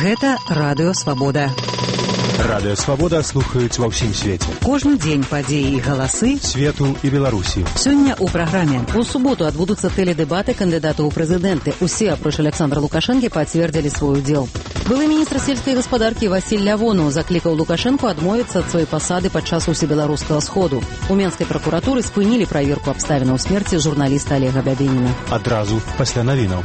Гэта Радыё Свабода. Радыё Свабода слухаюць ва ўсім свеце. Кожны дзень падзеі і галасы свету і Беларусі. Сёння ў праграме. У суботу адбудуцца тэледэбаты кандыдатаў у прэзідэнты. Усе, апроч Александра Лукашэнкі, пацвердзілі свой удзел. Былы міністр сельскай гаспадаркі Васіль Лявонаў заклікаў Лукашэнку адмовіцца ад сваёй пасады падчас усебеларускага сходу. У Менскай пракуратуры спынілі праверку абставінаў смерці журналіста Олега Бябеніна. Адразу пасля навінаў.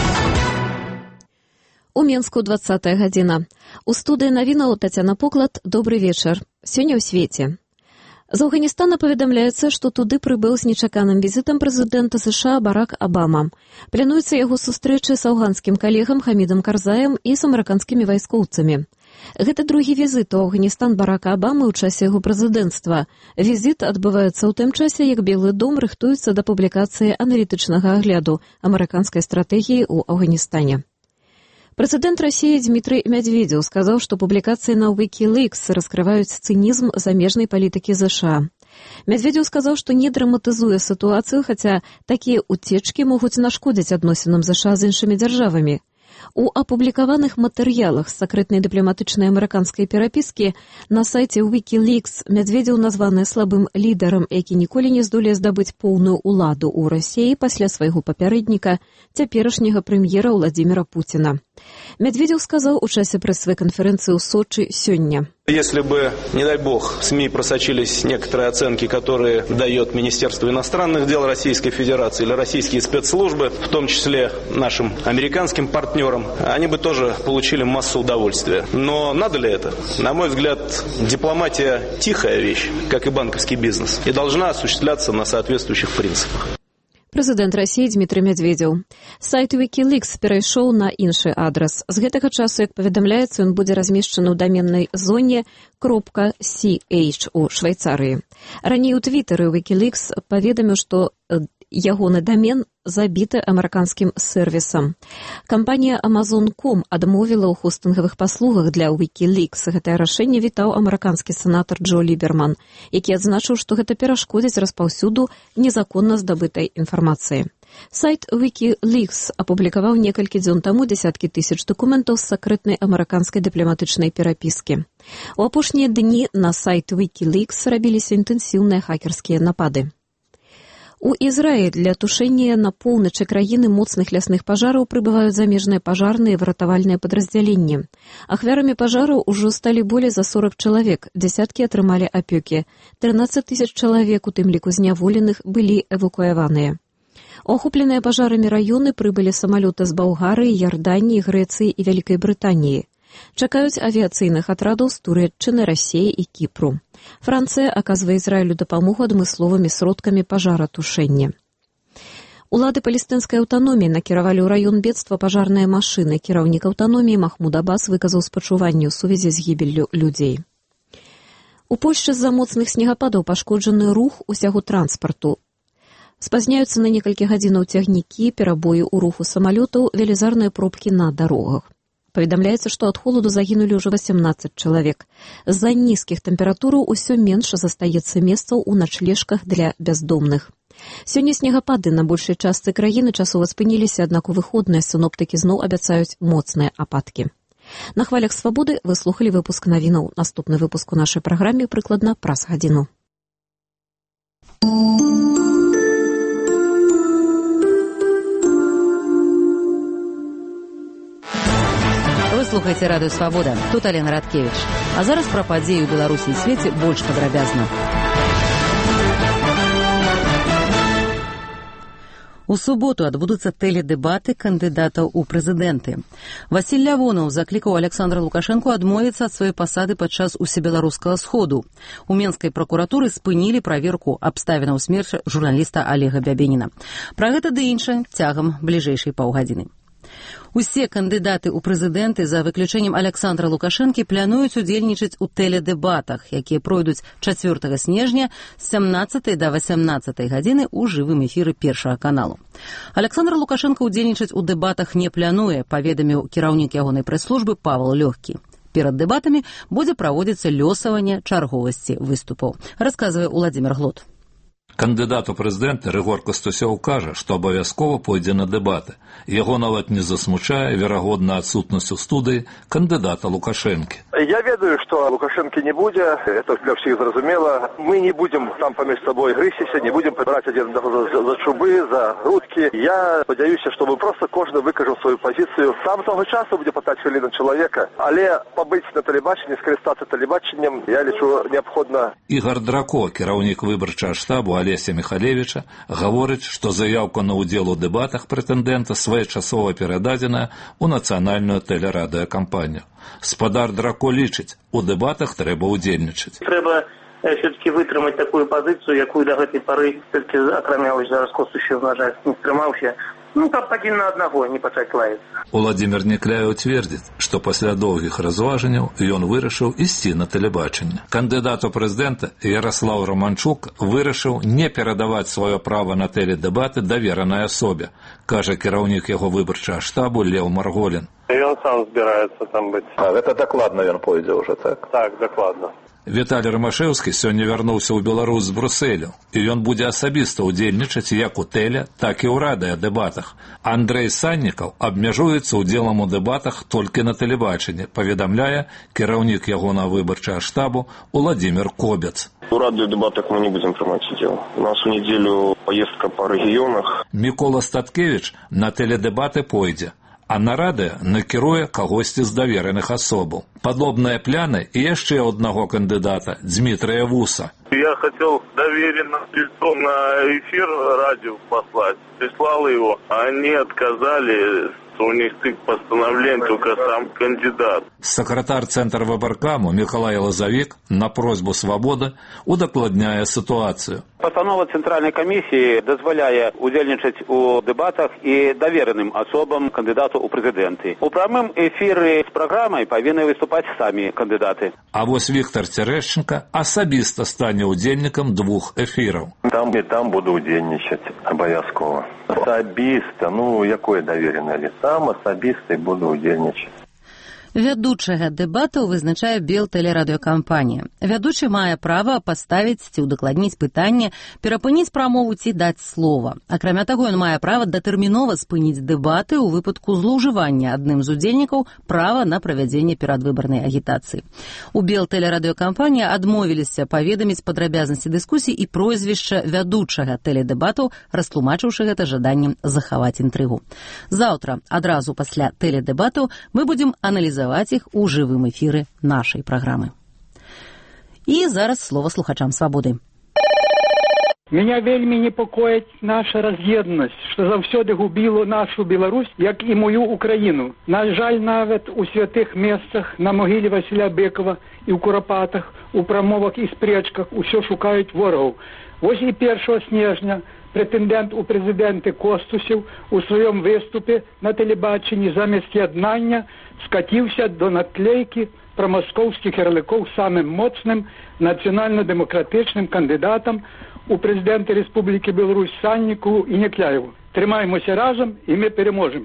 У Менску 20-я гадзіна. У студыі навінаў Тацяна Поклад. Добры вечар. Сёння ў свеце. З Афганістана паведамляецца, што туды прыбыў з нечаканым візітам прэзідэнта США Барак Абама. Плануецца яго сустрэчы з афганскім калегам Хамідам Карзаем і з амерыканскімі вайскоўцамі. Гэта другі візіт у Афганістан Барака Абамы ў часе яго прэзідэнцтва. Візіт адбываецца ў тым часе, як Белы дом рыхтуецца да публікацыі аналітычнага агляду амерыканскай стратэгіі ў Афганістане. Прэзідэнт Расіі Дмітрый Медведзеў сказаў, што публікацыі на Wikileaks раскрываюць цынізм замежнай палітыкі США. Медведзеў сказаў, што не драматызуе сітуацыю, хаця такія ўцечкі могуць нашкодзіць адносінам США з іншымі дзяржавамі. У апублікаваных матэрыялах з сакрэтнай дыпламатычнай амерыканскай перапіскі на сайце Wikileaks Медведзеў названы слабым лідарам, які ніколі не здолее здабыць поўную ўладу ў Расіі пасля свайго папярэдніка, цяперашняга прэм'ера Владзіміра Пуціна. Медведзеў сказаў у часе прэс-канферэнцыі ў Сочи сёння. Если бы, не дай бог, в СМИ просочились некоторые оценки, которые дает Министерство иностранных дел Российской Федерации или российские спецслужбы, в том числе нашим американским партнерам, они бы тоже получили массу удовольствия. Но надо ли это? На мой взгляд, дипломатия – тихая вещь, как и банковский бизнес, и должна осуществляться на соответствующих принципах. Прэзідэнт Расіі Дмітрый Медведзеў. Сайт Wikileaks перайшоў на іншы адрас. З гэтага часу, як паведамляецца, ён будзе размешчаны ў даменнай зоне .ch у Швейцарыі. Раней у Твиттары Wikileaks паведаміў, што ягоны дамен забіты амерыканскім сервісам. Кампанія Amazon.com адмовіла ў хостынгавых паслугах для Wikileaks. Гэтае рашэнне вітаў амерыканскі сенатар Джо Ліберман, які адзначыў, што гэта перашкодзіць распаўсюду незаконна здабытай інфармацыі. Сайт Wikileaks апублікаваў некалькі дзён таму дзесяткі тысяч дакументаў з сакрэтнай амерыканскай дыпламатычнай перапіскі. У апошнія дні на сайт Wikileaks рабіліся інтэнсіўныя хакерскія напады. У Ізраіль для тушэння на поўначы краіны моцных лясных пажараў прыбываюць замежныя пажарныя і выратавальныя падраздзяленні. Ахвярамі пажараў ужо сталі болей за 40 чалавек, дзясяткі атрымалі апёкі. 13 тысяч чалавек, у тым ліку зняволеных, былі эвакуяваныя. У ахопленыя пажарамі раёны прыбылі самалёты з Балгарыі, Ярданіі, Грэцыі і Вялікай Брытаніі. Чакаюць авіяцыйных атрадаў з Турэччыны, Расіі і Кіпру. Францыя аказвае Ізраілю дапамогу адмысловымі сродкамі пажаратушэння. Улады палестынскай аўтаноміі накіравалі ў раён бедства пажарныя машыны. Кіраўнік аўтаноміі Махмуд Аббас выказаў спачуванне ў сувязі з гібеллю людзей. У Польшчы з-за моцных снегападаў пашкоджаны рух усяго транспарту. Спазняюцца на некалькі гадзінаў цягнікі, перабоі ў руху самалётаў, велізарныя пробкі на дарогах. Паведамляецца, што ад холаду загінулі ўжо 18 чалавек. З-за нізкіх тэмператураў усё менш застаецца месцаў у начлежках для бяздомных. Сёння снегапады на большай частцы краіны часова спыніліся, аднак у выходныя сіноптыкі зноў абяцаюць моцныя ападкі. На хвалях Свабоды вы слухалі выпуск навінаў. Наступны выпуск у нашай праграме прыкладна праз гадзіну. Слухайце Радыё Свабода. Тут Алена Радкевіч. А зараз пра падзеі ў Беларусі і свеце больш падрабязна. У суботу адбудуцца тэледэбаты кандыдатаў у прэзідэнты. Васіль Лявонаў заклікаў Александра Лукашэнку адмовіцца ад сваёй пасады падчас усебеларускага сходу. У Менскай пракуратуры спынілі праверку абставінаў смерці журналіста Олега Бябеніна. Пра гэта ды іншае цягам бліжэйшай паўгадзіны. Усе кандыдаты ў прэзідэнты, за выключэннем Александра Лукашэнкі, плануюць удзельнічаць у тэледэбатах, якія пройдуць 4 снежня з 17 да 18 гадзіны ў жывым эфіры Першага каналу. Александр Лукашэнка удзельнічаць у дэбатах не плануе, паведаміў кіраўнік ягонай прэс-службы Павел Лёгкі. Перад дэбатамі будзе праводзіцца лёсаванне чарговасці выступаў, расказвае Владзімір Глот. Кандидат у прэзідэнты Рыгор Кастусёў кажа, што абавязкова пойдзе на дэбаты. Яго нават не засмучае верагодна адсутнасць у студыі кандидата Лукашенко. Я ведаю, что Лукашенко не будет, это для всех зразумело. Мы не будем там поміж собой грызтися, не будем брать один за чубы, за грудки. Я сподіваюся, что мы просто кожен викажем свою позицию. Там того часу буде 15 хвилин чоловіка, але побыть на телебаченні, скористатися телебаченням, я лічу необходимо. Ігор Драко, кіраўнік выбарчага штабу Алеся Михалевича, гаворыць, што заявка на ўдзел у дэбатах прэтэндэнта своечасова перададзеная ў нацыянальную тэлерадыёкампанію. Спадар Драко лічыць, у дэбатах трэба ўдзельнічаць. Трэба все-таки вытрымаць такую пазіцыю, якую до гэтай пары толькі акрамялась зараз Костусёў, на жаль, не стрымаўся. Каб адзін на аднаго не пачаць лаяцца. Уладзімір Некляеў цвердзіць, што пасля доўгіх разважанняў ён вырашыў ісці на тэлебачанне. Кандыдат у прэзідэнта Ярослаў Романчук вырашыў не перадаваць сваё права на тэледэбаты даверанай асобе, кажа кіраўнік яго выбарчага штабу Леў Марголін. Ён сам збіраецца там быць. Гэта дакладна ён пойдзе ўжо, так? Так, дакладна. Віталій Рамашэўскі сёння вярнуўся ў Беларусь з Брусэлю, і ён будзе асабіста ўдзельнічаць як у тэле, так і ў радыёдэбатах. Андрэй Саннікаў абмяжуецца ўдзелам у дэбатах толькі на тэлебачанні, паведамляе кіраўнік ягонага выбарчага штабу Уладзімір Кобец. У радыёдэбатах мы не будем прымаць удзел. У нас у нядзелю поездка па рэгіёнах. Мікола Статкевіч на тэледэбаты пойдзе, а на радыё накіруе кагосьці з давераных асобаў. Падобныя пляны і яшчэ аднаго кандыдата, Дмітрия Вуса. Я хотел доверенным лицом на эфир радио послать. Прислал его, а они отказали. У них постановление только сам кандидат. Сакратар Цэнтра выбаркаму Мікалай Лазавік на просьбу «Свабоды» удакладняе сітуацыю. Постанова Центральной комиссии дазваляе удзельнічаць у дэбатах і давераным асобам кандыдату ў прэзідэнты. У прамым эфіры з праграмай павінны выступаць самі кандыдаты. А вось Віктор Цярэшченка асабіста стане удзельнікам двух эфіраў. Там і там буду удзельнічаць абавязкова. Асабіста, якое даверенае лицо? Сам асабіста і буду удзельнічаць. Вядучага дэбатаў вызначае Белтэлерадыёкампанія. Вядучы мае права паставіць ці ўдакладніць пытанне, перапыніць прамову ці даць слова. Акрамя таго, ён мае права датэрмінова спыніць дэбаты ў выпадку злоўжывання адным з удзельнікаў права на правядзенне перадвыбарнай агітацыі. У Белтэлерадыёкампаніі адмовіліся паведаміць падрабязнасці дыскусій і прозвішча вядучага тэледэбатаў, растлумачыўшы гэта жаданнем захаваць інтрыгу. Заўтра, адразу пасля тэледэбатаў, мы будзем аналізаваць іх у жывым эфіры нашай праграмы. І зараз слова слухачам «Свабоды». Меня вельмі непокоїть наша раз'єднасць, што заўсёды губіло нашу Беларусь, як і мою Украіну. На жаль, нават у святых месцах, на могилі Васіля Бекова і ў Курапатах, у прамовах і спрэчках усё шукаюць ворагаў. Вось і 1 снежня прэтэндэнт у прэзідэнты Костусёў у сваём выступе на тэлебачанні замест яднання скаціўся до наклейкі пра маскоўскіх ярлыкоў самым моцным нацыянальна-дэмакратычным кандыдатам у прэзідэнты Рэспублікі Беларусь Санніку і Некляеву. Трымаемся разам, і мы переможем.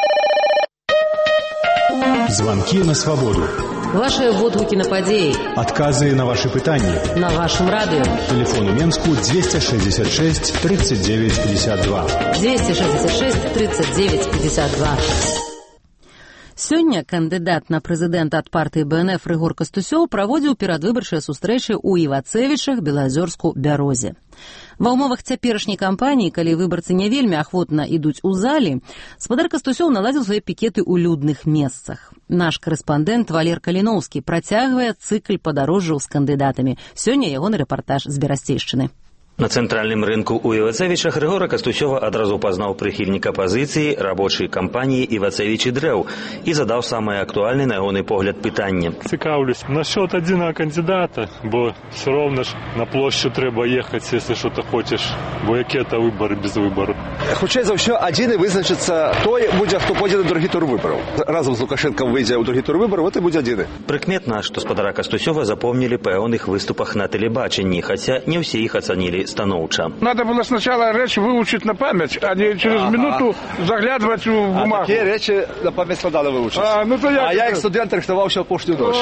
Звонки на свободу. Ваши водгукі на падзеі. Адказы на ваши пытанні. На вашым радыё. Телефон у Менску 266 39 52. 266 39 52. Сёння кандыдат на прэзідэнта ад партыі БНФ Рыгор Кастусёў праводзіў перадвыбарчыя сустрэчы ў Івацэвічах, Белаазёрску, Бярозе. Ва ўмовах цяперашняй кампаніі, калі выбарцы не вельмі ахвотна ідуць у залі, спадар Кастусёў наладзіў свае пікеты ў людных месцах. Наш корэспандэнт Валер Каліноўскі працягвае цыкль падарожжаў з кандыдатамі. Сёння ягоны рэпартаж з Берасцейшчыны. На цэнтральным рынку ў Івацэвічах Рыгора Кастусёва адразу пазнаў прыхільнік апазіцыі рабочай кампаніі «Івацэвічы дрэў» і задаў самае актуальнае на ягоны погляд пытанне. Цікаўлюсь насчет адзінага кандидата, бо все равно ж на площу трэба ехаць, если что-то хочеш, бо які это выборы без выбору. Хутчэй за ўсё адзін і вызначыцца той будзе, хто пойдзе на другі тур выбораў. Разам з Лукашенком выйдзе ў другі тур выбораў, вот і будзе адзіны. Прыкметна, што спадара Кастусёва запомнілі па ягоных выступах на тэлебачанні, хаця не ўсе іх ацанілі станоўча. Надо было сначала речь выучить на память, а не через минуту заглядывать в бумагу. А такие речи на память надо выучить. Я як студент рыхтаваўся апошнюю ноч.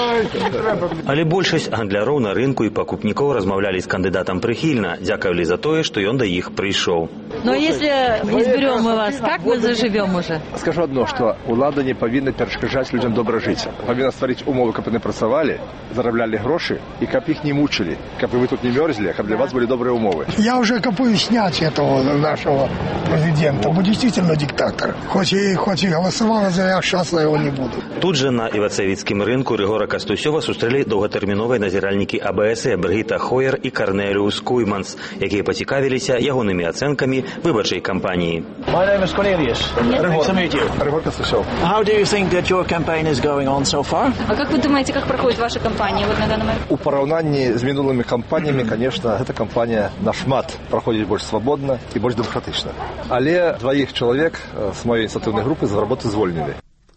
Але большасць гандляроў на рынку і пакупнікоў размаўлялі з кандыдатам прыхільна, дзякавалі за тое, што ён да іх прыйшоў. Но если изберем мы вас, как мы заживем уже? Скажу одно, что улада не повинна перешкоджать людям добро жить. Повинна створить умовы, каб они працавали, заробляли гроши, и каб их не мучили, каб вы тут не мерзли, каб для вас были добрые умовы. Я уже копаю снять этого нашего президента. Он действительно диктатор. Хоть и голосовала за, я сейчас его не буду. Тут же на Івацевіцькім рынку Рыгора Кастусёва сустрэлі доўгатэрміновыя назіральнікі АБС Бргіта Хоер і Карнеліус Куйманс, якія пацікавіліся ягонымі ацэнкамі выбарчай кампаніі. My name is Cornelius. Nice to meet you. Рыгор Кастусёв. How do you think that your campaign is going on so far? А как вы думаете, как проходит ваша кампания вот на данный момент? У параўнанні з мінулымі кампаніямі, конечно, эта кампанія нашмат праходзіць больш свабодна і больш дэмакратычна. Але двоих чалавек з маёй ініцыятыўнай групы з работы звольнілі.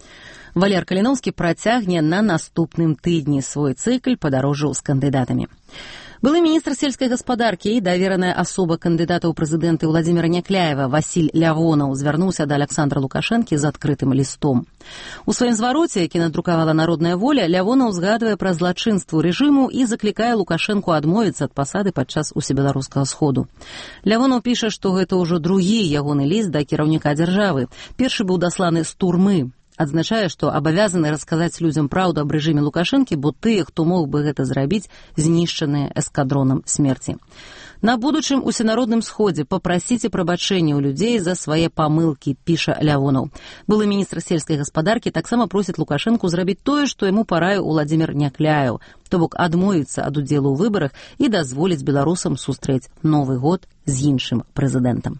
Валер Каліноўскі працягне на наступным тыдні свой цыкль падарожжаў з кандыдатамі. Былы міністр сельскай гаспадаркі і давераная асоба кандыдата ў прэзідэнты Владзіміра Някляева Васіль Лявонаў звярнуўся да Аляксандра Лукашэнкі з адкрытым лістом. У сваім звароце, які надрукавала Народная воля, Лявонаў згадвае пра злачынству рэжыму і заклікае Лукашэнку адмовіцца ад пасады падчас усебеларускага сходу. Лявонаў піша, што гэта ўжо другі ягоны ліст да кіраўніка дзяржавы. Першы быў дасланы з турмы. Адзначае, што абавязаны расказаць людзям праўду аб рэжыме Лукашэнкі, бо тыя, хто мог бы гэта зрабіць, знішчаныя эскадронам смерці. На будучым усенародным сходзе папрасіце прабачэння ў людзей за свае памылкі, піша Лявонаў. Былы міністр сельскай гаспадаркі таксама просіць Лукашэнку зрабіць тое, што яму параіў Владзімір Някляеў, то бок адмовіцца ад удзелу ў выбарах і дазволіць беларусам сустрэць Новы год з іншым прэзідэнтам.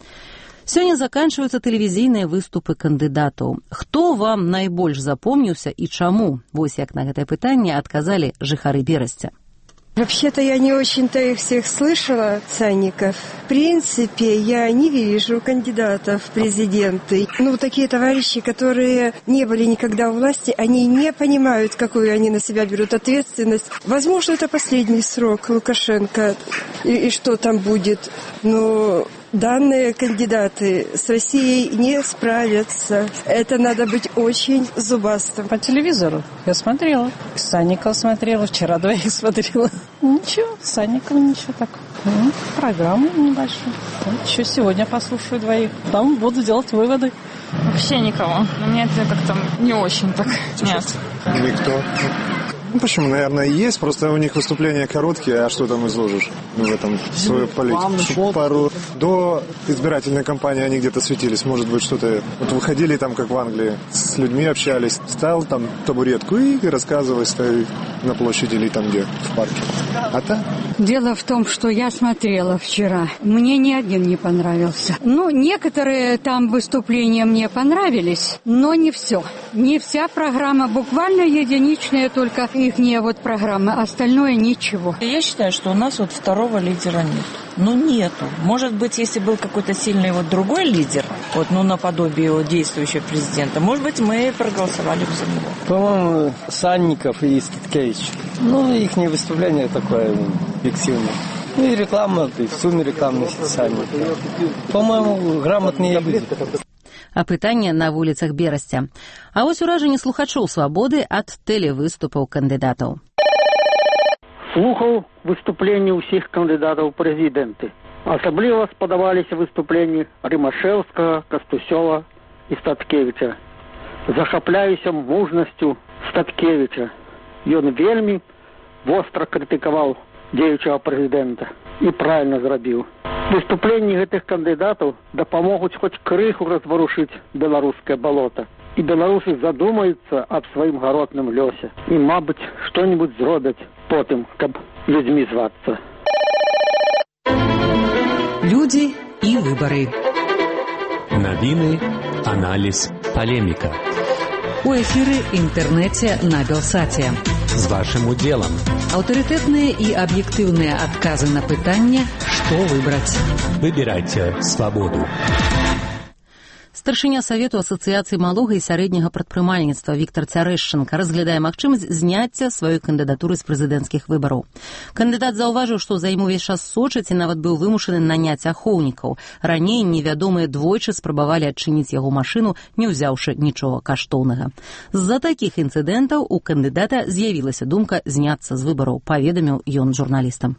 Сёння заканчиваются тэлевізійныя выступы кандыдатаў. Хто вам найбольш запомніўся і чаму? Вось як на гэтае пытанне адказалі жыхары Берасця. Вообще-то я не очень-то их всех слышала, ценников. В принципе, я не вижу кандидатов в президенты. Ну, такие товарищи, которые не были никогда у власти, они не понимают, какую они на себя берут ответственность. Возможно, это последний срок Лукашенко, и что там будет. Но данные кандидаты с Россией не справятся. Это надо быть очень зубастым. По телевизору я смотрела. Санникова смотрела, вчера двоих смотрела. Ничего, Санникова ничего так. Программу небольшую. Еще сегодня послушаю двоих. Там буду делать выводы. Вообще никого. Мне это как-то не очень так. Нет. Никто. Ну, почему? Наверное, есть. Просто у них выступления короткие, а что там изложишь в этом свою политику? Пару до избирательной кампании они где-то светились. Может быть, что-то... Вот выходили там, как в Англии, с людьми общались. Ставил там табуретку и рассказывай, ставил на площади или там где, в парке. А так? Дело в том, что я смотрела вчера. Мне ни один не понравился. Ну, некоторые там выступления мне понравились, но не все. Не вся программа, буквально единичная только ихняя вот программа, остальное ничего. Я считаю, что у нас вот второго лидера нет. Ну, нету. Может быть, если был какой-то сильный вот другой лидер, вот, ну, наподобие действующего президента, может быть, мы проголосовали бы за него. По-моему, Санников и Статкевич. Ну, их выступление такое объективное. Ну, и реклама, и в сумме рекламные сами. По-моему, грамотные люди. Апытанне на вуліцах Берасця. А вось уражанне слухачоў свабоды ад тэлевыступаў кандыдатаў. Слухаў выступленні ўсіх кандыдатаў прэзідэнты. Асабліва спадабаліся выступленні Рымашэўскага, Кастусёва і Статкевіча. Захапляюся мужнасцю Статкевіча. Ён вельмі востра крытыкаваў дзеючага прэзідэнта і правільна зрабіў. Выступленні гэтых кандыдатаў дапамогуць хоць крыху разварушыць беларускае балота. І беларусы задумаюцца аб сваім гаротным лёсе. І, мабыць, што-небудзь зробяць потым, каб людзьмі звацца. Людзі і выбары. Навіны, аналіз, палеміка. У эфіры інтэрнэце на Белсаце. З вашым удзелам. Аўтарытэтныя і аб'ектыўныя адказы на пытанне, што выбраць. Выбірайце свабоду. Старшыня Савету Асацыяцыі малога і сярэдняга прадпрымальніцтва Віктор Цярэшчанка разглядае магчымасць зняцця сваёй кандыдатуры з прэзідэнцкіх выбараў. Кандыдат заўважыў, што за ім увесь час сочаць і нават быў вымушаны наняць ахоўнікаў. Раней невядомыя двойчы спрабавалі адчыніць яго машыну, не ўзяўшы нічога каштоўнага. З-за такіх інцыдэнтаў у кандыдата з'явілася думка зняцца з выбараў, паведаміў ён журналістам.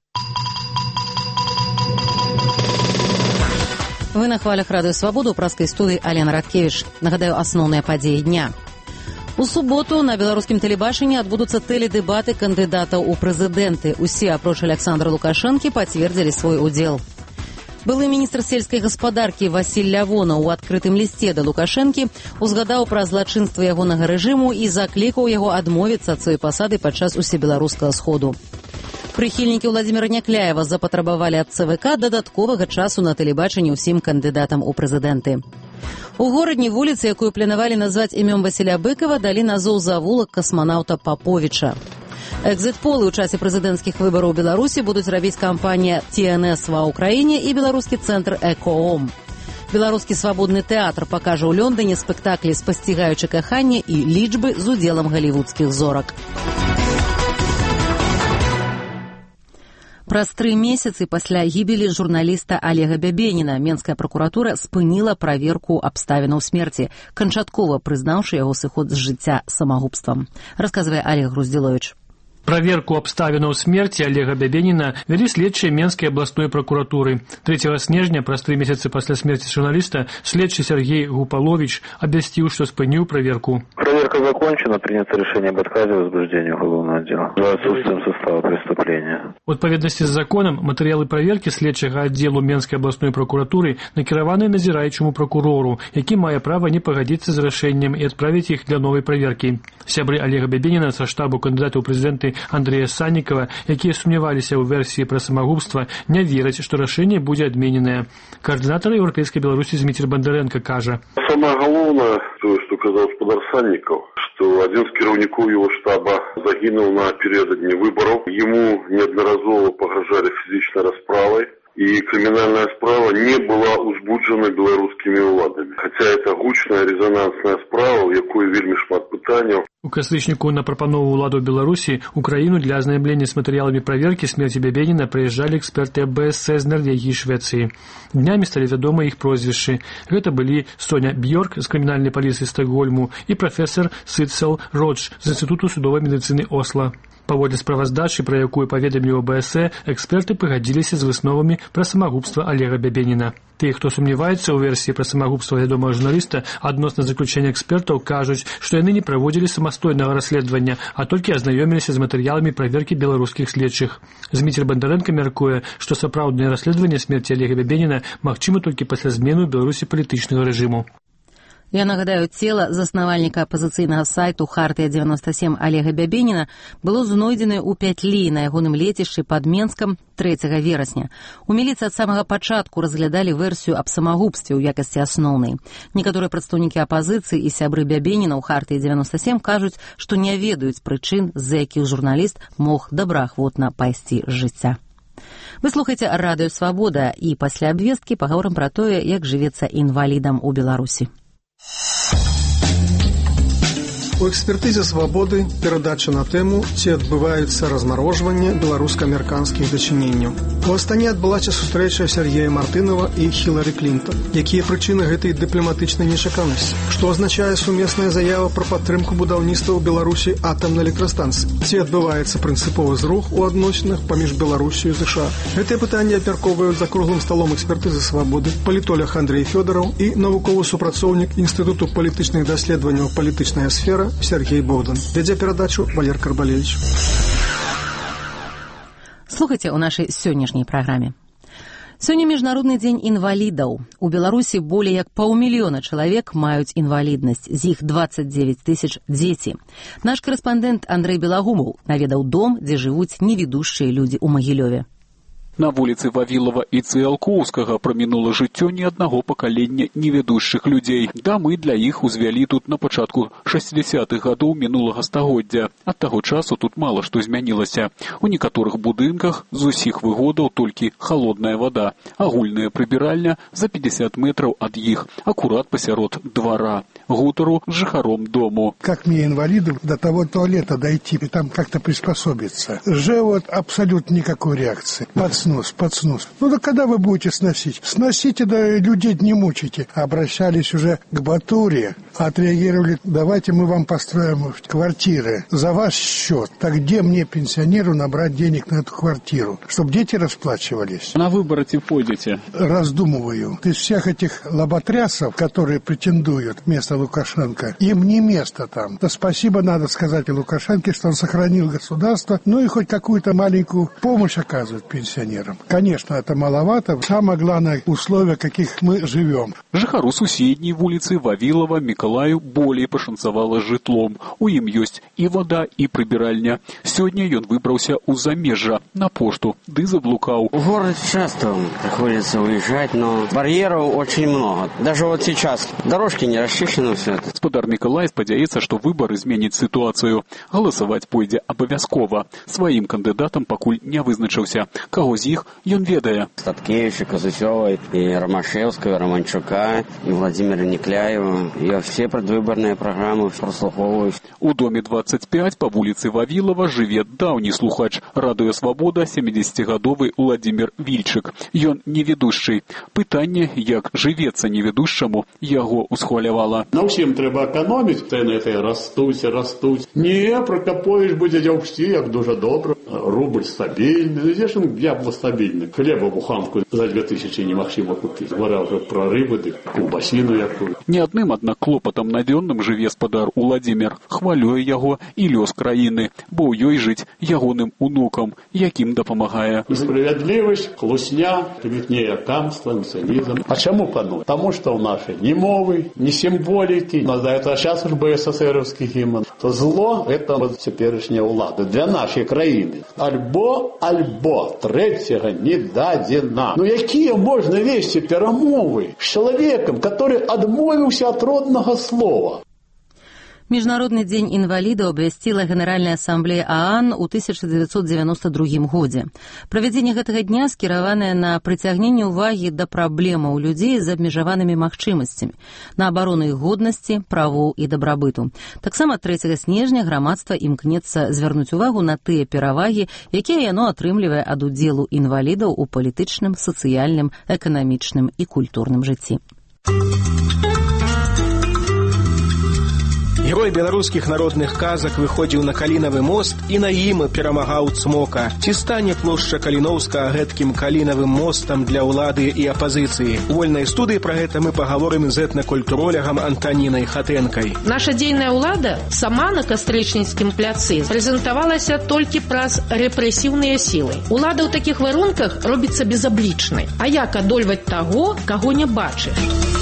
Вы на хвалях Радыё Свабода, у праскай студыі Алена Радкевіч. Нагадаю, асноўныя падзеі дня. У суботу на беларускім тэлебачанні адбудуцца тэледэбаты кандыдатаў у прэзідэнты. Усе, апроч Александра Лукашэнкі, пацвердзілі свой удзел. Былы міністр сельскай гаспадаркі Васіль Лявонаў у адкрытым лісце да Лукашэнкі узгадаў пра злачынства ягонага рэжыму і заклікаў яго адмовіцца ад сваёй пасады падчас усебеларускага сходу. Прыхільнікі Владзіміра Някляева запатрабавалі ад ЦВК дадатковага часу на тэлебачанні ўсім кандыдатам у прэзідэнты. У горадні вуліцы, якую планавалі назваць імём Васіля Быкова, далі назоў завулак касманаўта Паповіча. Экзит-полы ў часе прэзідэнцкіх выбараў у Беларусі будуць рабіць кампанія ТНС ва ўкраіне і беларускі цэнтр ЭКООМ. Беларускі свабодны тэатр пакажа ў Лондоне спектаклі «Спасцігаючы каханне» і «Лічбы» з удзелам галівудскіх зорак. Праз 3 месяцы пасля гібелі журналіста Олега Бябеніна менская пракуратура спыніла праверку абставінаў смерці, канчаткова прызнаўшы яго сыход з жыцця самагубствам. Расказвае Олег Груздзіловіч. Праверку абставінаў смерці Олега Бябеніна вялі следчыя Менскай абласной пракуратуры. 3 снежня, праз 3 месяцы пасля смерці журналіста, следчы Сергей Гупалович абвясціў, што спыніў праверку. Проверка закончена, принято решение об отказе в возбуждении уголовного дела за отсутствием состава преступления. У адпаведнасці з законам матэрыялы праверкі следчага аддзелу Менскай абласной пракуратуры накіраваны назіраючаму пракурору, які мае права не пагадзіцца з рашэннем і адправіць іх для новай праверкі. Сябры Олега Бябеніна са штабу кандыдата ў прэзідэнты Андрэя Саннікава, якія сумняваліся ў версіі пра самагубства, не вераць, што рашэнне будзе адмененае. Координатор Европейской Беларуси Дмитрий Бондаренко кажа. Самое главное, что сказал господар Санников, что один из кіраўнікоў его штаба загинул напередодні выборов. Ему неодноразово погрожали физичной расправой. И криминальная справа не была узбуджена белорусскими уладами. Хотя это гучная резонансная справа, в якой вельмі шмат пытанняў. У кастрычніку на прапанову уладаў Беларусі Украіну для азнайомлення з матэрыяламі праверкі смерці Бябеніна прыязджалі эксперты АБСЦ з Норвегіі і Швецыі. Днямі сталі вядомы іх прозвішчы. Гэта былі Соня Бьорк з крымінальнай паліцыі Стокгольму і прафесор Сыцел Родж з Інстытуту судовай медыцыны Осла. Паводле справаздачы, пра якую паведаміў АБСЦ, эксперты пагадзіліся з высновамі пра самагубства Олега Бябеніна. Тыя, хто сумняваецца ў версіі пра самагубства вядомага журналіста, адносна заключэння экспертаў кажуць, што яны не праводзілі самастойнага расследавання, а толькі азнаёміліся з матэрыяламі праверкі беларускіх следчых. Дмітрий Бондаренко мяркуе, што сапраўднае расследаванне смерці Олега Бябеніна магчыма толькі пасля змены ў Беларусі палітычнага рэжыму. Я нагадаю, цела заснавальніка апазіцыйнага сайту «Хартыя-97» Олега Бябеніна было знойдзенае ў Пятлі на ягоным лецішчы пад Менскам 3 верасня. У міліцыі ад самага пачатку разглядалі версію аб самагубстве ў якасці асноўнай. Некаторыя прадстаўнікі апазіцыі і сябры Бябеніна ў «Хартыі-97» кажуць, што не ведаюць прычын, з-за якіх журналіст мог добраахвотна пайсці з жыцця. Вы слухаеце Радыё Свабода і пасля абвесткі пагаворым пра тое, як жывецца інвалідам у Беларусі. У экспертызе «Свабоды» перадача на тэму, ці адбываецца размарожванне беларуска-амерыканскіх дачыненняў. У Астане адбылася сустрэча Сергея Мартынова і Хілары Клінтон. Якія прычыны гэтай дыпламатычнай нечаканасці? Што азначае сумесная заява пра падтрымку будаўніцтва ў Беларусі атамнай электрастанцыі? Ці адбываецца прынцыповы зрух у адносінах паміж Беларусю і США? Гэтыя пытанні абмяркоўваюць за круглым сталом экспертызы «Свабоды» палітолог Андрэй Фёдараў і навуковы супрацоўнік Інстытуту палітычных даследаванняў «Палітычная сфера» Сергей Богдан. Вядзе перадачу Валер Карбалевич. Слухайце ў нашай сённяшняй праграме. Сёння міжнародны дзень інвалідаў. У Беларусі болей як 500 000 чалавек маюць інваліднасць, з іх 29 000 дзеці. Наш корэспандэнт Андрэй Белагумаў наведаў дом, дзе жывуць невідушчыя людзі ў Магілёве. На вуліцы Вавілава і Цыялкоўскага прамінула жыццё ні аднаго пакалення невядушчых людзей. Дамы для іх узвялі тут на пачатку 60-х гадоў мінулага стагоддзя. Ад таго часу тут мала што змянілася. У некаторых будынках з усіх выгодаў толькі халодная вада. Агульная прыбіральня за 50 метраў ад іх, акурат пасярод двара. Гутару з жыхаром дому. Как мне, инвалиду, до того туалета дойти и там как-то приспособиться? Живот абсолютно никакой реакции. Подснос. Ну да когда вы будете сносить? Сносите, да людей не мучите. Обращались уже к Батуре, отреагировали: давайте мы вам построим квартиры за ваш счет. Так где мне, пенсионеру, набрать денег на эту квартиру, чтобы дети расплачивались? На выборы пойдете? Раздумываю. Из всех этих лоботрясов, которые претендуют вместо Лукашенко, им не место там. Да спасибо надо сказать и Лукашенко, что он сохранил государство, ну и хоть какую-то маленькую помощь оказывает пенсионерам. Конечно, это маловато. Самое главное условие, каких мы живем. Жыхару суседняй вуліцы Вавілава Мікалаю болей пашанцавала з жытлом. У ім ёсць і вода, і прыбіральня. Сёння ён выбраўся ў замежжа на пошту, ды заблукаў. В город часто приходится уезжать, но барьеров очень много. Даже вот сейчас дорожки не расчищены. Гаспадар Мікалай спадзяецца, што выбары зменяць сітуацыю. Галасаваць пойдзе абавязкова. Сваім кандыдатам пакуль не вызначыўся. Каго з іх ён ведае? Статкевича, Казусёва, и Ромашевского, Романчука, и Владимира Некляева. Я все предвыборные программы прослуховываюсь. У доме 25 по вуліцы Вавілава жыве даўні слухач радыё «Свабода» 70-гадовы Владимир Вільчык. Ён неведушчы. Пытанне, як жывецца неведушчаму, яго усхвалявала. На ўсім трэба эканоміць, цэны растуць. Не, Прокопович будзе дзяўсці, як дуже добра. Рубль стабільны. Дзе ж я б стабільны? Хлеба буханку за 2000 немагчыма купіць. Говоря ўжо пра рыбы, ды кубасіну якую. Не адным, аднак, клопатам надзённым жыве спадар Уладзімір. Хвалюе яго і лёс краіны, бо ў ёй жыць ягоным унукам, якім дапамагае. Несправядлівасць, хлусня, квітнее камства, нацыянізм. А чаму пану? Таму што ў нашай ні мовы, ні сімволікі. У нас да этого сейчас уж БССРовский гимн. То зло — это вот цяперашняя ўлада для нашай краіны. Альбо, трэцяга не дадзена. Ну якія можна весці перамовы з чалавекам, который адмовіўся ад роднага слова? Міжнародны дзень інвалідаў абвясціла Генеральная асамблея ААН у 1992 годзе. Правядзенне гэтага дня скіраванае на прыцягненне ўвагі да праблемаў людзей з абмежаванымі магчымасцямі, на абарону іх годнасці, правоў і дабрабыту. Таксама 3 снежня грамадства імкнецца звярнуць увагу на тыя перавагі, якія яно атрымлівае ад удзелу інвалідаў у палітычным, сацыяльным, эканамічным і культурным жыцці. Герой беларускіх народных казак выходзіў на Калінавы мост і на ім перамагаў цмока. Ці стане плошча Каліноўскага гэткім калінавым мостам для ўлады і апазіцыі? У вольнай студыі пра гэта мы пагаворым з этнакультуролягам Антанінай Хатэнкай. Наша дзейная ўлада сама на Кастрычніцкім пляцы прэзентавалася толькі праз рэпрэсіўныя сілы. Улада ў такіх варунках робіцца безаблічнай. А як адольваць таго, каго не бачыш?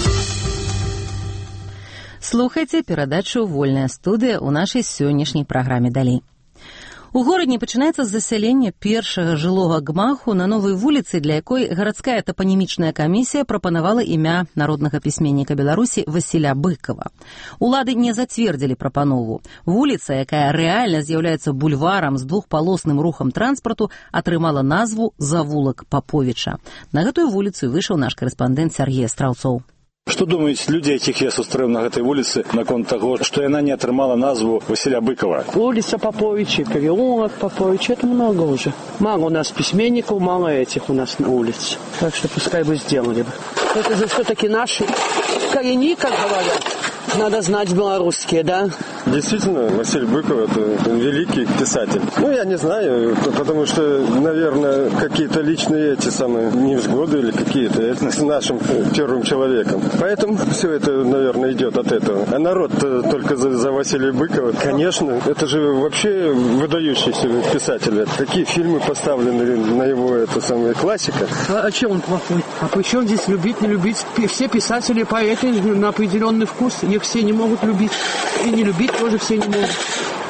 Слухайце перадачу «Вольная студыя» ў нашай сённяшняй праграме далей. У горадні пачынаецца засялення першага жылога гмаху на новай вуліцы, для якой гарадская тапанімічная камісія прапанавала імя народнага пісьменніка Беларусі Васіля Быкова. Улады не зацвердзілі прапанову. Вуліца, якая рэальна з'яўляецца бульварам з двухпалосным рухам транспарту, атрымала назву «Завулак Паповіча». На гэтую вуліцу выйшаў наш карэспандэнт Сергей Страўцоў. Што думаюць людзі, якіх я сустрэў на гэтай вуліцы, наконт таго, што яна не атрымала назву Васіля Быкова? Улица Поповича, переулок Поповича, это много уже. Мало у нас письменников, мало этих у нас на улице. Так что пускай бы сделали бы. Это же все-таки наши корени, как говорят. Надо знать белорусские, да? Действительно, Василий Быков – это великий писатель. Ну, я не знаю, потому что, наверное, какие-то личные эти самые невзгоды или какие-то это с нашим первым человеком. Поэтому все это, наверное, идет от этого. А народ только за Василия Быкова. Конечно, это же вообще выдающийся писатель. Какие фильмы поставлены на его, это самая классика. А чем он плохой? А при чем здесь любить, не любить? Все писатели, поэты на определенный вкус. Их все не могут любить. И не любить тоже все не могут.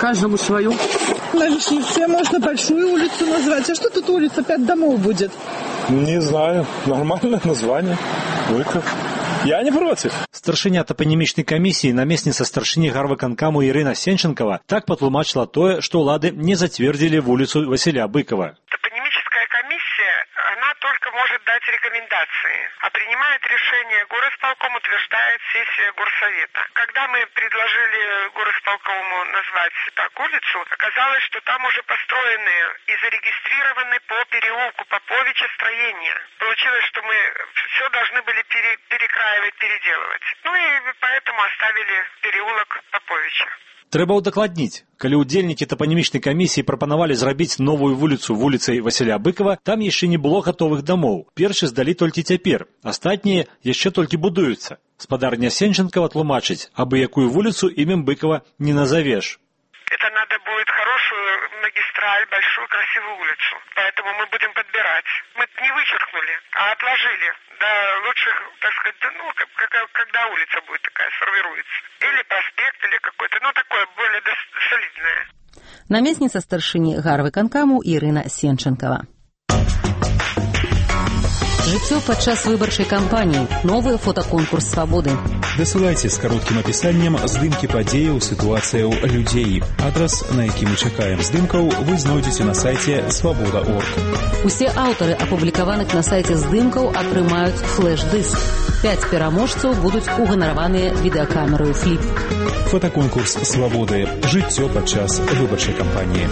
Каждому свою. На Вишневце можно большую улицу назвать. А что тут улица? 5 домов будет. Не знаю. Нормальное название. Быков. Я не против. Старшыня тапанімічнай камісіі, намесніца старшыні гарвыканкаму Ірына Сенченкова так патлумачыла тое, што ўлады не зацвердзілі вуліцу Василя Быкова. Топонимическая комиссия, она только может дать рекомендации, а принимает решение горосполком, утверждает сессия горсовета. Когда мы предложили горосполкому назвать так улицу, оказалось, что там уже построены и зарегистрированы по переулку Поповича строения. Получилось, что мы все должны были перекраивать, переделывать. Ну и поэтому оставили переулок Поповича. Трэба ўдакладніць, калі ўдзельнікі тапанімічнай камісіі прапанавалі зрабіць новую вуліцу вуліцай Василя Быкова, там яшчэ не было гатовых дамоў. Першы здалі толькі цяпер, астатнія яшчэ толькі будуюцца. Спадарня Сенченкова тлумачыць, абы якую вуліцу імем Быкова не назовешь. Это надо будет хорошую магистраль, большую красивую улицу. Поэтому мы будем подбирать. Мы не вычеркнули, а отложили. Да лучше, так сказать, когда улица будет такая, сформируется. Или проспект, или какой-то, такое более солидное. Намесніца старшыні гарвыканкаму Ірына Сенченкова. Жыццё падчас выбарчай кампаніі. Новы фотаконкурс «Свабоды». Дасылайце з кароткім апісаннем здымкі падзеяў, сітуацыяў, людзей. Адрас, на які мы чакаем здымкаў, вы знойдзеце на сайце «Свабода.орг». Усе аўтары апублікаваных на сайце здымкаў атрымаюць флэш-дыск. 5 пераможцаў будуць уганараваныя відэакамераю «Фліп». Фотаконкурс «Свабоды». Жыццё падчас выбарчай кампаніі.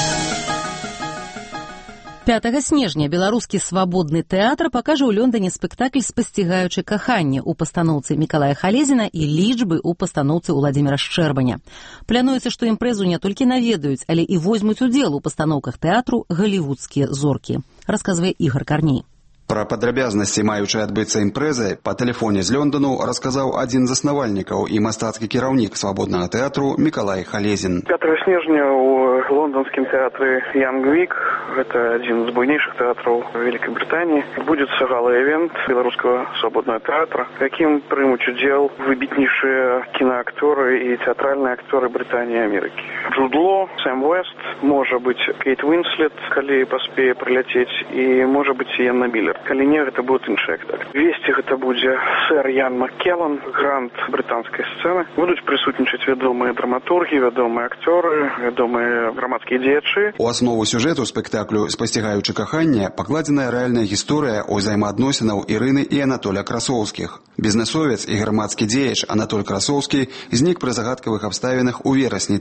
5 снежня беларускі свабодны тэатр пакажа ў Лондоне спектакль «Спасцігаючы каханне» у пастаноўцы Мікалая Халезіна і «Лічбы» у пастаноўцы Уладзіміра Шчэрбаня. Плануецца, што імпрэзу не толькі наведаюць, але і возьмуць удзел у пастаноўках тэатру галівудскія зоркі, расказвае Ігар Карней. Пра падрабязнасці маючай адбыцца імпрэзы па тэлефоне з Лондону расказаў адзін з заснавальнікаў і мастацкі кіраўнік свабоднага тэатру Мікалай Халезін. 5 снежня ў лондонскім тэатры Young Vic, гэта адзін з буйнейшых тэатраў Вялікай Брытаніі, будзецца гала-івент беларускага свабоднага тэатра, якім прымуць удзел выбітнейшыя кінаактёры і тэатральныя акцёры Брытаніі і Амерыкі. Джуд Ло, Сэм Уэст, можа быць Кейт Уинслет, калі паспее прыляцець, і можа быць і Янна Міллер. Калі не, гэта будзе іншы актор. Весці гэта будзе сэр Ян Маккеллан, грант брытанскай сцэны. Будуць прысутнічаць вядомыя драматургі, вядомыя акцёры, вядомыя грамадскія дзеячы. У аснову сюжэту спектаклю «Спасцігаючы каханне» пакладзеная рэальная гісторыя ў ўзаемаадносінаў Ірыны і Анатоля Красоўскіх. Бізнесовец і грамадскі дзеяч Анатоль Красоўскі знік пры загадкавых абставінах у верасні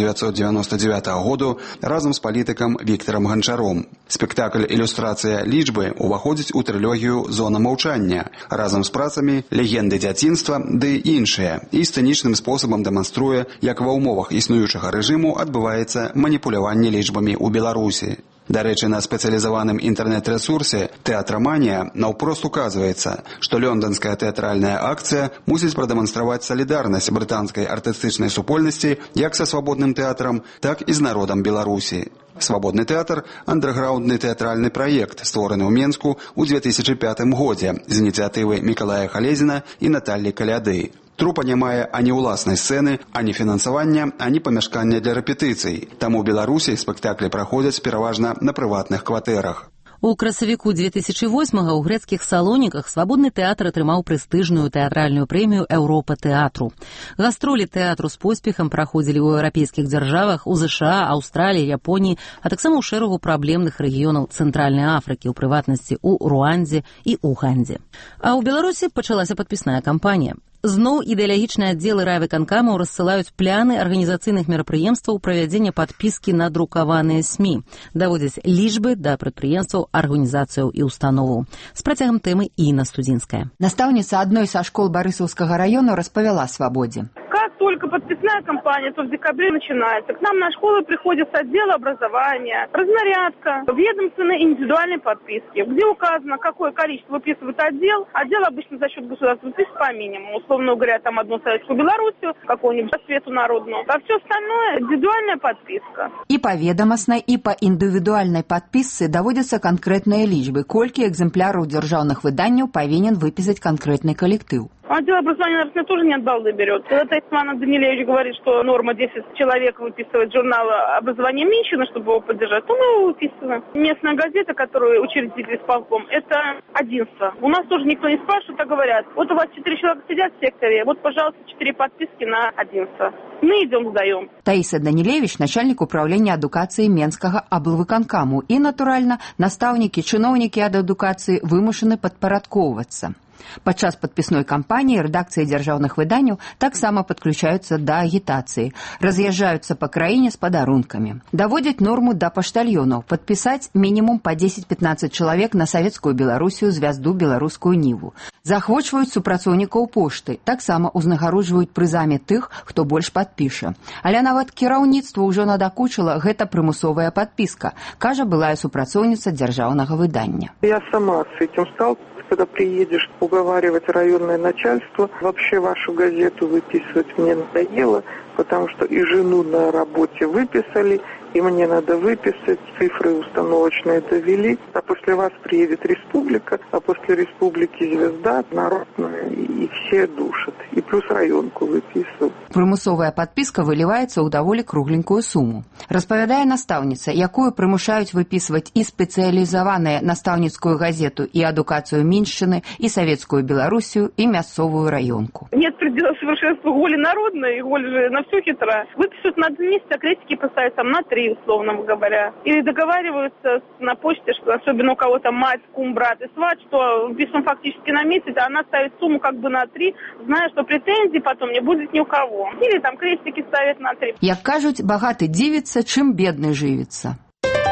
1999 году разам з палітыкам Віктарам Ганчаром. Спектакль «Ілюстрацыя лічбы» уваходзіць у трылогію «Зона маўчання» разам з працамі «Легенды дзяцінства» ды іншыя і сцэнічным спосабам дэманструе, як ва ўмовах існуючага рэжыму адбываецца маніпуляванне лічбамі ў Беларусі. Дарэчы, на спецыялізаваным інтэрнэт-рэсурсе «Тэатраманія» наўпрост указваецца, што лёндонская тэатральная акцыя мусіць прадэманстраваць салідарнасць брытанскай артыстычнай супольнасці як са свабодным тэатрам, так і з народам Беларусі. Свабодны тэатр – андэрграўндны тэатральны праект, створаны ў Менску ў 2005 годзе з ініцыятывы Мікалая Халезіна і Наталлі Каляды. Трупа не мае ані ўласнай сцэны, ані фінансавання, ані памяшкання для рэпетыцый. Таму ў Беларусі спектаклі праходзяць пераважна на прыватных кватэрах. У красавіку 2008-го ў грэцкіх салоніках свабодны тэатр атрымаў прэстыжную тэатральную прэмію «Еўропа тэатру». Гастролі тэатру з поспехам праходзілі ў еўрапейскіх дзяржавах, у ЗША, Аўстраліі, Японіі, а таксама ў шэрагу праблемных рэгіёнаў Цэнтральнай Афрыкі, у прыватнасці ў Руандзе і Угандзе. А ў Беларусі пачалася падпісная кампанія. Зноў ідэалагічныя аддзелы райвыканкамаў рассылаюць пляны арганізацыйных мерапрыемстваў правядзення падпіскі на друкаваныя СМІ, даводзяць лічбы да прадпрыемстваў, арганізацыяў і установаў. З працягам тэмы Інна Студзінская. Настаўніца адной са школ Барысаўскага раёну распавяла «Свабодзе». Как только подписная кампания, то в декабре начинается. К нам на школы приходят с отдела образования, разнарядка, ведомственные индивидуальные подписки, где указано, какое количество выписывает отдел. Отдел обычно за счет государства выписывает по минимуму. Условно говоря, там одну советскую Белоруссию, какую-нибудь просвету народную. А все остальное – индивидуальная подписка. И по ведомостной, и по индивидуальной подписцы доводятся конкретные лічбы. Колькі экземпляраў дзяржаўных выданняў павінен выпісаць конкретный коллектив. Отдел образования, наверное, тоже не от балды берет. Когда Исман Данилевич говорит, что норма 10 человек выписывает журнал образования Минщины, чтобы его поддержать, то мы его выписываем. Местная газета, которую учредитель исполком, это 11. У нас тоже никто не спрашивает, а говорят, вот у вас 4 человека сидят в секторе, вот, пожалуйста, 4 подписки на 11. Мы идем, сдаем. Таиса Данилевич, начальник управления адукации Менскага аблвыканкаму, и, натуральна, настаўнікі, чыноўнікі ад адукацыі вымушаны падпарадкоўвацца. Падчас падпісной кампаніі рэдакцыі дзяржаўных выданняў таксама падключаюцца да агітацыі, раз'язджаюцца па краіне з падарункамі. Даводзяць норму да паштальёнаў падпісаць мінімум па 10-15 чалавек на савецкую Беларусію звязду беларускую ніву. Захвочваюць супрацоўнікаў пошты, таксама ўзнагароджваюць прызамі тых, хто больш падпіша. Але нават кіраўніцтва ўжо надакучыла гэта прымусовая падпіска, кажа былая супрацоўніца дзяржаўнага выдання. Я сама с этим сталкивалась. Когда приедешь уговаривать районное начальство, вообще вашу газету выписывать мне надоело, потому что и жену на работе выписали, и мне надо выписать, цифры установочные довели, а после вас приедет республика, а после республики звезда, народная, и все душат. И плюс районку выписывают. Прымусовая падпіска выліваецца ў даволі кругленькую суму. Распавядае настаўніца, якую прымушаюць выпісваць і спецыялізаваная настаўніцкую газету, і адукацыю Міншчыны, і савецкую Беларусію, і мясцовую районку. Нет предела совершенства воли народной, воля же на все хитра. Выписывают на 1 месяц, а крестики поставят там на 3, условно говоря. Или договариваются на почте, что особенно у кого-то мать, кум, брат и сват, что выписываем фактически на месяц, а она ставит сумму как бы на 3, зная, что претензий потом не будет ни у кого. Или там крестики ставят на 3. Як кажуць, багаты дзівіцца, чым бедны жывіцца.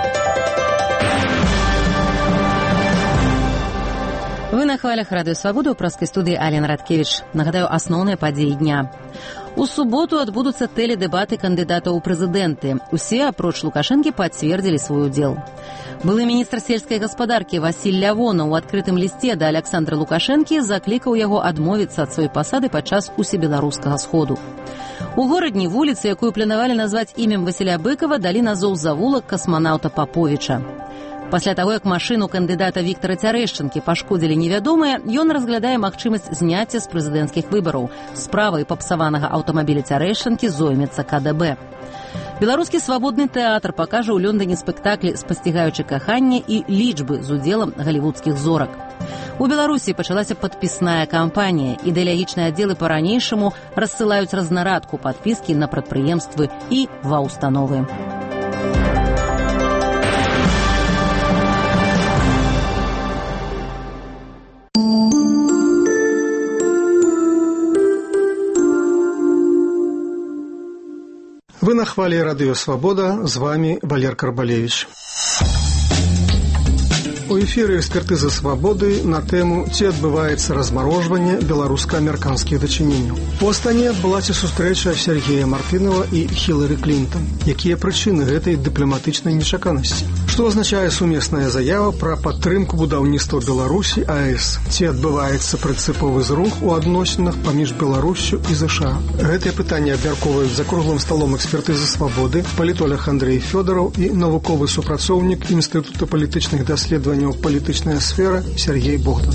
Вы на хвалях Радыё Свабода, ў праскай студыі Алена Радкевіч. Нагадаю, асноўныя падзеі дня. У суботу адбудуцца тэледэбаты кандыдатаў у прэзідэнты. Усе, апроч Лукашэнкі, пацвердзілі свой удзел. Былы міністр сельскай гаспадаркі Васіль Лявонаў у адкрытым лісце да Аляксандра Лукашэнкі заклікаў яго адмовіцца ад сваёй пасады падчас усебеларускага сходу. У горадні вуліцы, якую планавалі назваць імем Васіля Быкова, далі назоў завулак касманаўта Паповіча. Пасля таго, як машыну кандыдата Віктара Цярэшчынкі пашкодзілі невядомыя, ён разглядае магчымасць зняцця з прэзідэнцкіх выбараў. Справай папсаванага аўтамабіля Цярэшчынкі зоймецца КДБ. Беларускі свабодны тэатр пакажа ў Лондоне спектаклі «Спасцігаючы каханне» і «Лічбы» з удзелам галівудскіх зорак. У Беларусі пачалася падпісная кампанія. Ідэалагічныя аддзелы па-ранейшаму рассылаюць разнарадку падпіскі на прадпрыемствы і ва ўстановы. Вы на хвале Радыё Свабода, з вами Валер Карбалевич. У эфіры экспертыза свабоды на тэму «Ці адбываецца размарожванне беларуска-амерыканскіх дачыненняў». У Астане адбылася сустрэча Сергея Мартынова і Хілары Клінтон. Якія прычыны гэтай дыпламатычнай нечаканасці? Што азначае сумесная заява пра падтрымку будаўніцтва Беларусі АЭС? Ці адбываецца прынцыповы зрух у адносінах паміж Беларуссю і ЗША? Гэтыя пытанні абмяркоўваюць за круглым сталом экспертызы свабоды палітолог Андрэй Фёдараў і навуковы супрацоўнік Інстытута палітычных даследаванняў «Палітычная сфера» Сергей Богдан.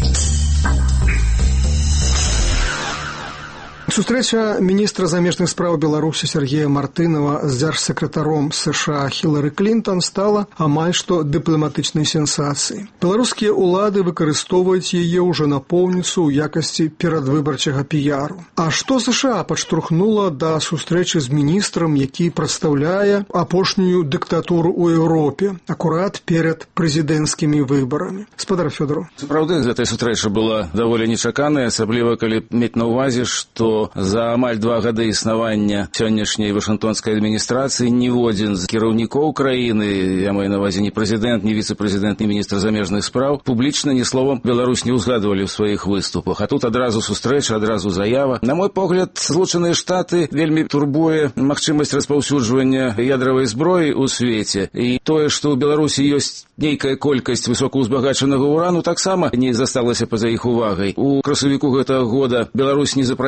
Сустрэча міністра замежных спраў Беларусі Сергея Мартынова з дзяржсакратаром США Хілары Клінтон стала амаль што дыпламатычнай сенсацыяй. Беларускія ўлады выкарыстоўваюць яе ўжо напоўніцу ў якасці перадвыбарчага піяру. А што США падштурхнула да сустрэчы з міністрам, які прадстаўляе апошнюю дыктатуру ў Еўропе, акурат перад прэзідэнцкімі выбарамі? Спадар Фёдараў. Сапраўды, гэтая сустрэча была даволі нечаканая, асабліва калі мець на ўвазе, што за амаль 2 гады існавання сённяшняй вашынгтонскай адміністрацыі ніводзін з кіраўнікоў краіны, я маю на ўвазе ні прэзідэнт, ні віцэ-прэзідэнт, ні міністр замежных спраў, публічна ні словам Беларусь не ўзгадвалі ў сваіх выступах. А тут адразу сустрэча, адразу заява. На мой погляд, Злучаныя Штаты вельмі турбуе магчымасць распаўсюджвання ядравай зброі ў свеце. І тое, што ў Беларусі ёсць нейкая колькасць высокаўзбагачанага ўрану, таксама не засталася па-за іх увагай. У красавіку гэтага года Беларусь не запрасілі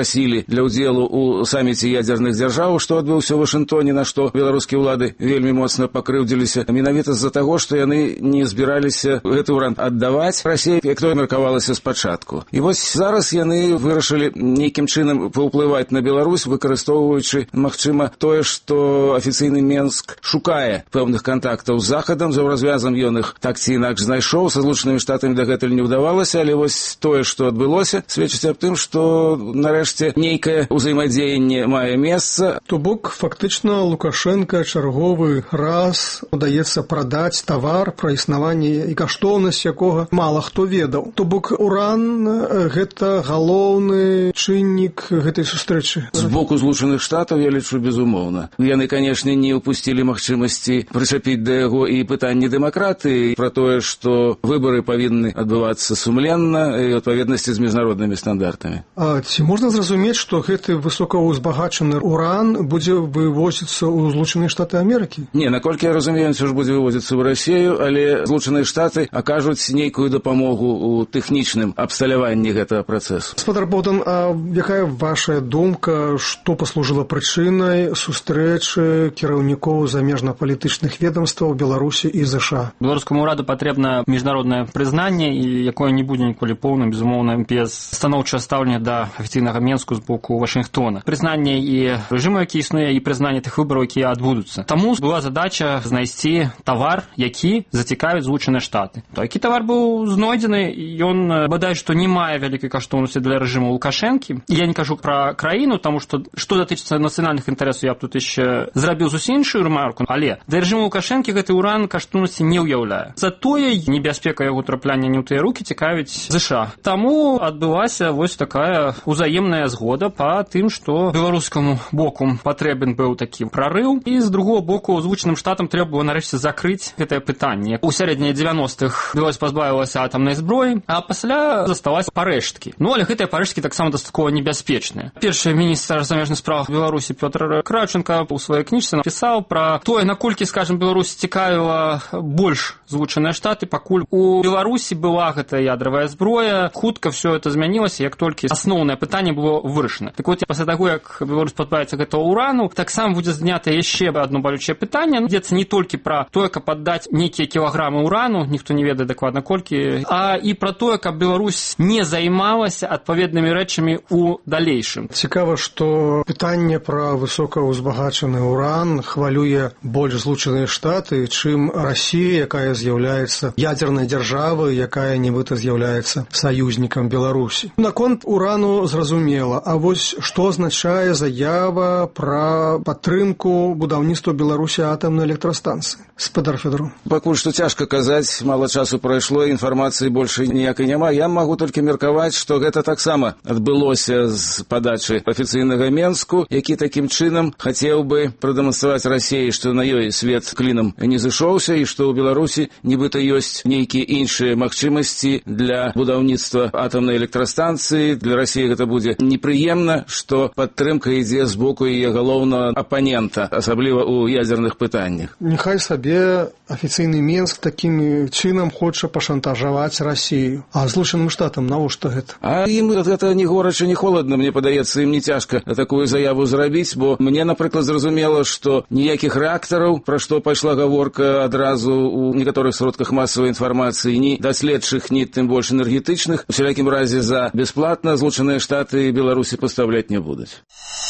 для ўдзелу ў саміце ядзерных дзяржаў, што адбыўся ў Вашынгтоне, на што беларускія ўлады вельмі моцна пакрыўдзіліся, менавіта з-за таго, што яны не збіраліся гэты ўран аддаваць Расіі, як то меркавалася спачатку. І вось зараз яны вырашылі нейкім чынам паўплываць на Беларусь, выкарыстоўваючы, магчыма, тое, што афіцыйны Менск шукае пэўных кантактаў з Захадам, за развязам ён іх так ці інакш знайшоў, са Злучанымі Штатамі дагэтуль не ўдавалася, але вось тое, што адбылося, сведчыць аб тым, што нарэшце нейкае ўзаемадзеянне мае месца. То бок, фактычна, Лукашенко чарговы раз удаецца прадаць тавар, пра існаванне і каштоўнасць якога мала хто ведаў. То бок, уран – гэта галоўны чыннік гэтай сустрэчы. З боку Злучаных Штатаў, я лічу, безумоўна. Яны, канешне, не ўпусцілі магчымасці прычапіць да яго і пытанні дэмакратыі, пра тое, што выбары павінны адбывацца сумленна і ў адпаведнасці з міжнароднымі стандартамі. А ці можна зразумець, што гэты высокаўзбагачаны уран будзе вывозіцца ў Злучаныя Штаты Амерыкі? Не, наколькі я разумею, ён будзе вывозіцца ў Расію, але Злучаныя Штаты акажуць нейкую дапамогу ў тэхнічным абсталяванні гэтага працэсу. Гаспадар Богдан, а якая ваша думка, што паслужыла прычынай сустрэчы кіраўнікоў замежна-палітычных ведомстваў Беларусі і ЗША? Беларускаму ўраду патрэбна міжнароднае прызнанне, і якое не будзе ніколі поўным, безумоўна, без станоўчага стаўлення да афіцыйнага Менску з боку Вашынгтона. Прызнанне і рэжыму, які існуе, і прызнанне тых выбараў, якія адбудуцца. Таму была задача знайсці тавар, які зацікавіць Злучаныя Штаты. Такі тавар быў знойдзены, ён бадай што не мае вялікай каштоўнасці для рэжыму Лукашэнкі. Я не кажу пра краіну, таму што датычыцца нацыянальных інтарэсаў, я б тут яшчэ зрабіў зусім іншую ремарку, але для рэжыму Лукашэнкі гэты ўран каштоўнасці не ўяўляе. Затое небяспека яго трапляння не ў тыя рукі цікавіць ЗША. Таму адбылася вось такая ўзаемная згода па тым, што беларускаму боку патрэбен быў такі прарыў, і з другого боку Злучаным Штатам трэба было нарэшце закрыць гэтае пытанне. У сярэдзіне 90-х Беларусь пазбавілася атамнай зброі, а пасля засталася парэшткі. Ну, але гэтыя парэшткі таксама дастаткова небяспечныя. Першы міністр замежных спраў Беларусі Пётр Кравченко у сваёй кніжцы напісаў пра тое, наколькі, скажем, Беларусь цікавіла больш Злучаныя Штаты, пакуль у Беларусі была гэтая ядравая зброя, хутка все это змянілася, як толькі асноўнае пытанне было вырашана. Так вот, пасля таго, як Беларусь пазбавіцца гэтага ўрану, таксама будзе знята яшчэ одно балючае пытанне. Ідзецца не толькі пра тое, каб аддаць нейкія кілаграмы ўрану, ніхто не ведае дакладна колькі, а і пра тое, каб Беларусь не займалася адпаведнымі рэчамі ў далейшым. Цікава, што пытанне пра высокаўзбагачаны ўран хвалюе больш Злучаныя Штаты, чым Расія, якая з'яўляецца ядзернай дзяржавай, якая нібыта з'яўляецца саюзнікам Беларусі. Наконт урану зразумела, а вось што азначае заява пра падтрымку будаўніцтва Беларусі атамнай электрастанцыі? Спадар Фёдоров. Пакуль што цяжка казаць, мала часу прайшло, інфармацыі больш ніякай няма. Я магу толькі меркаваць, што гэта таксама адбылося з падачы афіцыйнага Менску, які такім чынам хацеў бы прадэманстраваць Расіі, што на ёй свет клінам не зышоўся і што ў Беларусі нібыта ёсць нейкія іншыя магчымасці для будаўніцтва атамнай электрастанцыі. Для Расіі гэта будзе непрыемна, што падтрымка ідзе з боку яе галоўнага апанента, асабліва ў ядзерных пытаннях. Няхай сабе афіцыйны Менск такім чынам хоча пашантажаваць Расію. А Злучаным Штатам навошта гэта? А ім гэта не горача, не холадна, мне падаецца, ім не цяжка такую заяву зрабіць, бо мне, напрыклад, зразумела, што ніякіх рэактараў, пра што пайшла гаворка адразу ў некаторых сродках масавай інфармацыі, ні даследчых, ні тым больш энергетычных, у всялякім разе за бясплатна Злучаныя Штаты і Беларусі пастаўляць не будуць.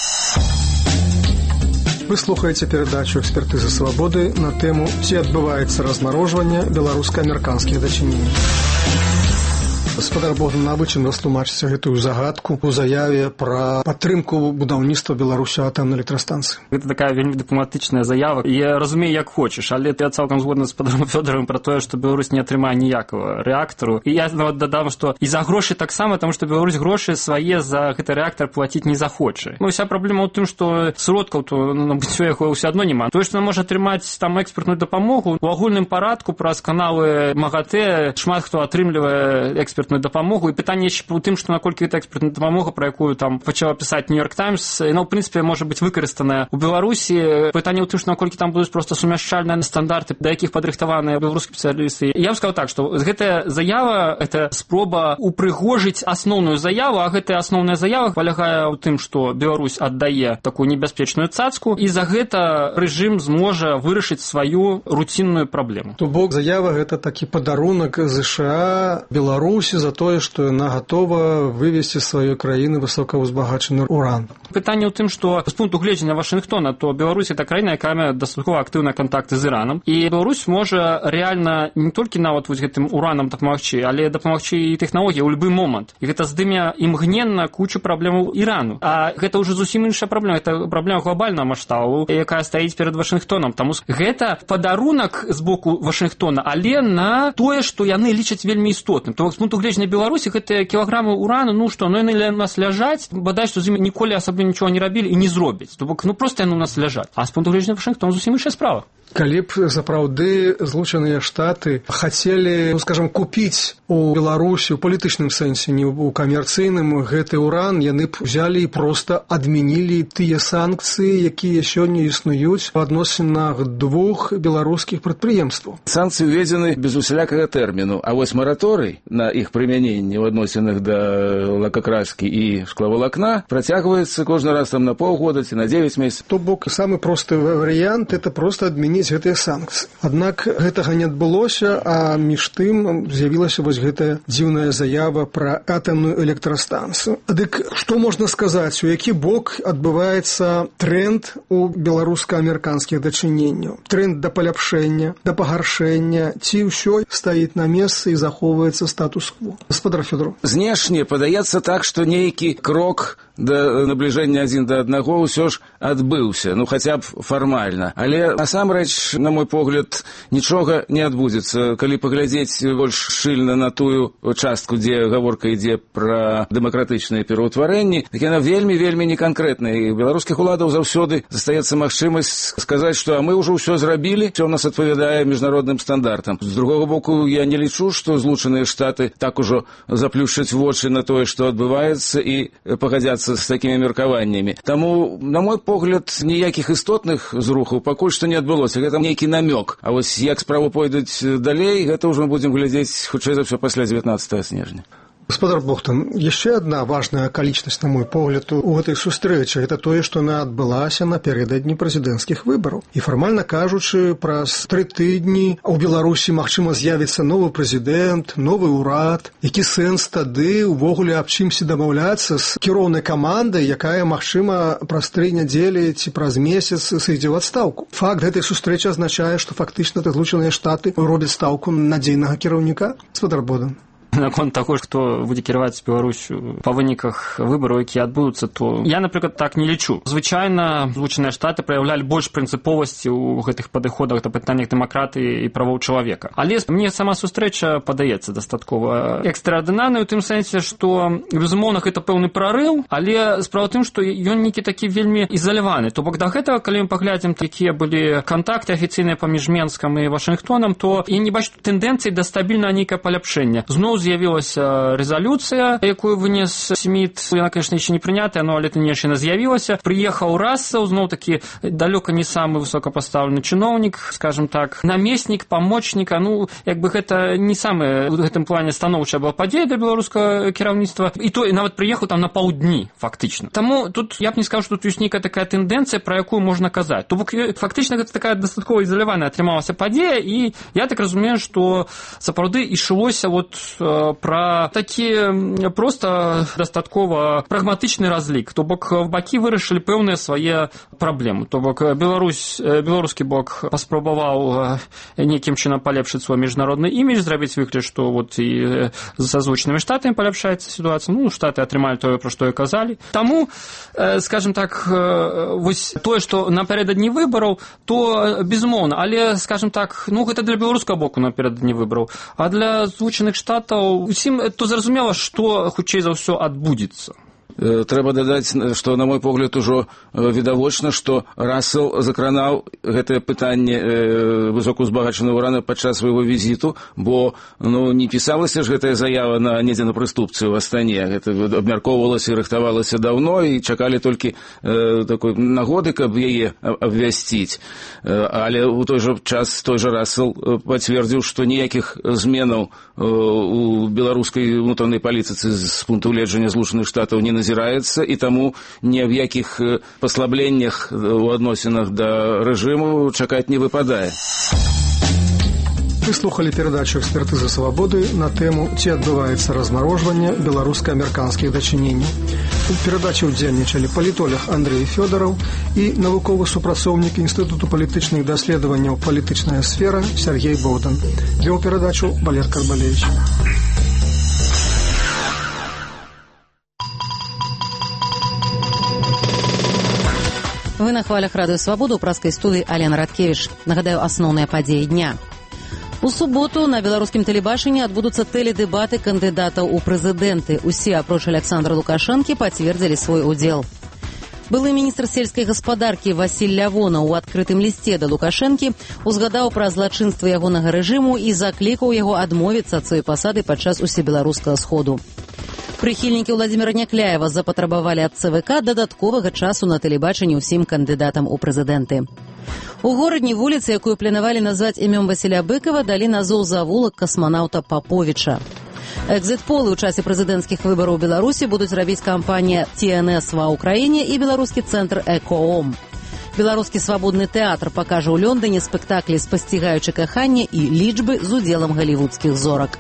Вы слухаеце перадачу «Экспертызы свабоды» на тэму «Ці адбываецца размарожванне беларуска-амерыканскіх дачыненняў». Гаспадар Богдан, на чым растлумачыце гэтую загадку у заяве пра падтрымку будаўніцтва Беларусі атамнай электрастанцыі? Гэта такая вельмі дыпламатычная заява. Я разумею, як хочаш, але я цалкам згодны з спадаром Фёдоровым пра тое, што Беларусь не атрымае ніякага рэактару. І я нават дадам, што і за грошы таксама, таму што Беларусь грошы свае за гэты рэактар плаціць не захоча. Ну, уся праблема ў тым, што сродкаў то набыццё яго ўсё адно няма. Тое, што нам можа атрымаць там экспертную дапамогу, у агульным парадку праз каналы МАГАТЭ шмат хто атрымлівае экспертную экспертную дапамогу. І пытанне яшчэ ў тым, што наколькі гэта экспертная дапамога, пра якую там пачала пісаць Нью-Йорк Таймс, яна, ў прынцыпе, можа быць выкарыстаная ў Беларусі. Пытанне ў тым, што наколькі там будуць проста сумяшчальныя стандарты, да якіх падрыхтаваныя беларускія спецыялісты. Я б сказаў так, што гэтая заява – гэта спроба упрыгожыць асноўную заяву, а гэтая асноўная заява палягае ў тым, што Беларусь аддае такую небяспечную цацку, і за гэта рэжым зможа вырашыць сваю руцінную праблему. То бок заява гэта такі падарунак ЗША Беларусі за тое, што яна гатова вывесці з сваёй краіны высокаўзбагачаны уран. Пытанне ў тым, што з пункту гледжання Вашынгтона, то Беларусь – это краіна, якая мае дастаткова актыўныя кантакты з Іранам, і Беларусь можа рэальна не толькі нават вось гэтым уранам дапамагчы, але дапамагчы і тэхналогіі ў любы момант. І гэта здыме імгненна кучу праблемаў Ірану. А гэта ўжо зусім іншая праблема, гэта праблема глобальнага маштабу, якая стаіць перад Вашынгтонам. Таму гэта падарунак з боку Вашынгтона, але на тое, што яны лічаць вельмі істотным. То з пункту гледжання Беларусі гэтыя кілаграмы урану, яны ля нас ляжаць, бадай што з імі ніколі асабліва нічога не рабілі і не зробяць. То бок, проста яны ў нас ляжаць. А з пункту гледжання Вашынгтона зусім іншая справа. Калі б сапраўды Злучаныя Штаты хацелі, скажам, купіць у Беларусі ў палітычным сэнсе, не ў камерцыйным, гэты уран, яны б взялі і проста адмянілі тыя санкцыі, якія сёння існуюць у адносінах двух беларускіх прадпрыемстваў. Санкцыі ўведзены без усялякага тэрміну, а вось мараторый на іх прымяненне ў адносінах да лакакраскі і шклавалакна працягваецца кожны раз там на паўгода ці на 9 месяцаў. То бок самы просты варыянт это проста адмяніць гэтыя санкцыі. Аднак гэтага не адбылося, а між тым з'явілася вось гэтая дзіўная заява пра атамную электрастанцыю. Дык што можна сказаць, у які бок адбываецца тренд у беларуска-амерыканскіх дачыненняў? Тренд да паляпшэння, да пагаршэння, ці ўсё стаіць на месцы і захоўваецца статус-кво? Гаспадар Фёдоров. Знешне падаецца так, што нейкі крок да набліжэння адзін да аднаго ўсё ж адбыўся, хаця б фармальна. Але насамрэч, на мой погляд, нічога не адбудзецца. Калі паглядзець больш шчыльна на тую частку, дзе гаворка ідзе пра дэмакратычныя пераўтварэнні, так яна вельмі неканкрэтная. І беларускіх уладаў заўсёды застаецца магчымасць сказаць, што мы ўжо ўсё зрабілі, што ў нас адпавядае міжнародным стандартам. З другога боку, я не лічу, што Злучаныя Штаты так ужо заплюшчаць вочы на тое, што адбываецца, і пагадзяцца з такімі меркаваннямі. Таму, на мой погляд, ніякіх істотных зрухаў пакуль што не адбылося. Гэта нейкі намёк. А вось як справы пойдуць далей, гэта ўжо мы будзем глядзець, хутчэй за ўсё, пасля 19 снежня. Гаспадар Бохтан, яшчэ адна важная акалічнасць, на мой погляд, у гэтай сустрэчы, гэта тое, што яна адбылася напярэдадні прэзідэнцкіх выбараў. І фармальна кажучы, праз 3 тыдні ў Беларусі, магчыма, з'явіцца новы прэзідэнт, новы ўрад. Які сэнс тады ўвогуле аб чымсьці дамаўляцца з кіроўнай камандай, якая, магчыма, праз 3 нядзелі ці праз месяц сыдзе ў адстаўку? Факт гэтай сустрэчы азначае, што фактычна Злучаныя Штаты робяць стаўку надзейнага кіраўніка? Гаспадар Бодан. Наконт таго, хто будзе кіраваць Беларусю па выніках выбараў, якія адбудуцца, то я, напрыклад, так не лічу. Звычайна Злучаныя Штаты праяўлялі больш прынцыповасці ў гэтых падыходах да пытаннях дэмакратыі і правоў чалавека. Але мне сама сустрэча падаецца дастаткова экстраардынарнай у тым сэнсе, што, безумоўна, гэта пэўны прарыў, але справа ў тым, што ён нейкі такі вельмі ізаляваны. То бок да гэтага, калі мы паглядзім, якія былі кантакты афіцыйныя паміж Менскам і Вашынгтонам, то я не бачу тэндэнцыі да стабільнага нейкае паляпшэння. Зноў з'явілася рэзалюцыя, якую вынес Сміт. Яна, конечно, яшчэ не прынятая, но але тым не яшчэ з'явілася. Прыехаў Рассел, зноў такі далёка не самы высокапастаўлены чыноўнік, скажем так, намеснік, памочніка. Гэта не самая ў гэтым плане станоўчая была падзея для беларускага кіраўніцтва. І то нават прыехаў там на паўдні, фактычна. Таму тут я б не сказаў, што тут ёсць нейкая такая тэндэнцыя, пра якую можна казаць. То бок фактычна гэта такая дастаткова ізаляваная атрымалася падзея, і я так разумею, што сапраўды ішлося пра такі проста дастаткова прагматычны разлік. То бок бакі вырашылі пэўныя свае праблемы. То бок беларускі бок паспрабаваў нейкім чынам палепшыць свой міжнародны імідж, зрабіць выгляд, што і са Злучанымі Штатамі паляпшаецца сітуацыя. Штаты атрымалі тое, пра што і казалі. Таму, скажем так, вось тое, што напярэдадні выбараў, то безумоўна, але, скажем так, гэта для беларускага боку напярэдадні выбараў. А для Злучаных Штатаў усім то зразумела, што хутчэй за ўсё адбудзецца. Трэба дадаць, што, на мой погляд, ужо відавочна, што Рассел закранаў гэтае пытанне высокаўзбагачанага урана падчас свайго візіту, бо не пісалася ж гэтая заява недзе на прыступцы ў Астане. Гэта абмяркоўвалася і рыхтавалася даўно, і чакалі толькі такой нагоды, каб яе абвясціць. Але ў той жа час той жа Рассел пацвердзіў, што ніякіх зменаў у беларускай унутранай палітыцы з пункту гледжання Злучаных Штатаў не назіраецца, і таму ні аб якіх паслабленнях у адносінах да рэжыму чакаць не выпадае. Вы слухали передачу «Экспертиза свободы» на тему «Ці адбываецца размарожванне беларуска-амерыканскіх дачыненняў». У перадачі ўдзельнічалі палітолог Андрей Фёдоров і навуковы супрацоўнік Інстытуту палітычных даследаванняў «Палітычная сфера» Сергей Богдан. Вёў перадачу Валер Карбалевич. Вы на хвалях радыё «Свабода», у праскай студыі Алена Радкевіч. Нагадаю, асноўныя падзеі дня. У суботу на беларускім тэлебачанні адбудуцца тэледэбаты кандыдатаў у прэзідэнты. Усе, апроч Александра Лукашэнкі, пацвердзілі свой удзел. Былы міністр сельскай гаспадаркі Васіль Лявонаў у адкрытым лісце да Лукашэнкі узгадаў пра злачынствы ягонага рэжыму і заклікаў яго адмовіцца ад сваёй пасады падчас усебеларускага сходу. Прыхільнікі Владзіміра Някляева запатрабавалі ад ЦВК дадатковага часу на тэлебачанні ўсім кандыдатам у прэзідэнты. У горадні вуліцы, якую планавалі назваць імём Васіля Быкова, далі назоў завулак касманаўта Паповіча. Экзит-полы ў часе прэзідэнцкіх выбараў у Беларусі будуць рабіць кампанія ТНС ва ўкраіне і беларускі цэнтр «Экоом». Беларускі свабодны тэатр пакажа ў Лондоне спектаклі «Спасцігаючы каханне» і «Лічбы» з удзелам галівудскіх зорак.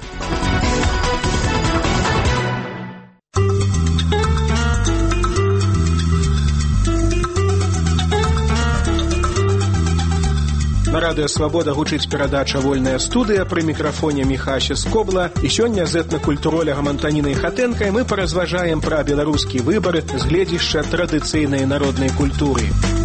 На радыё «Свабода» гучыць перадача «Вольная студыя», пры мікрафоне Міхася Скобла. І сёння з этнакультуролягам Антанінай Хатэнкай мы паразважаем пра беларускі выбар з гледзішча традыцыйнай народнай культуры.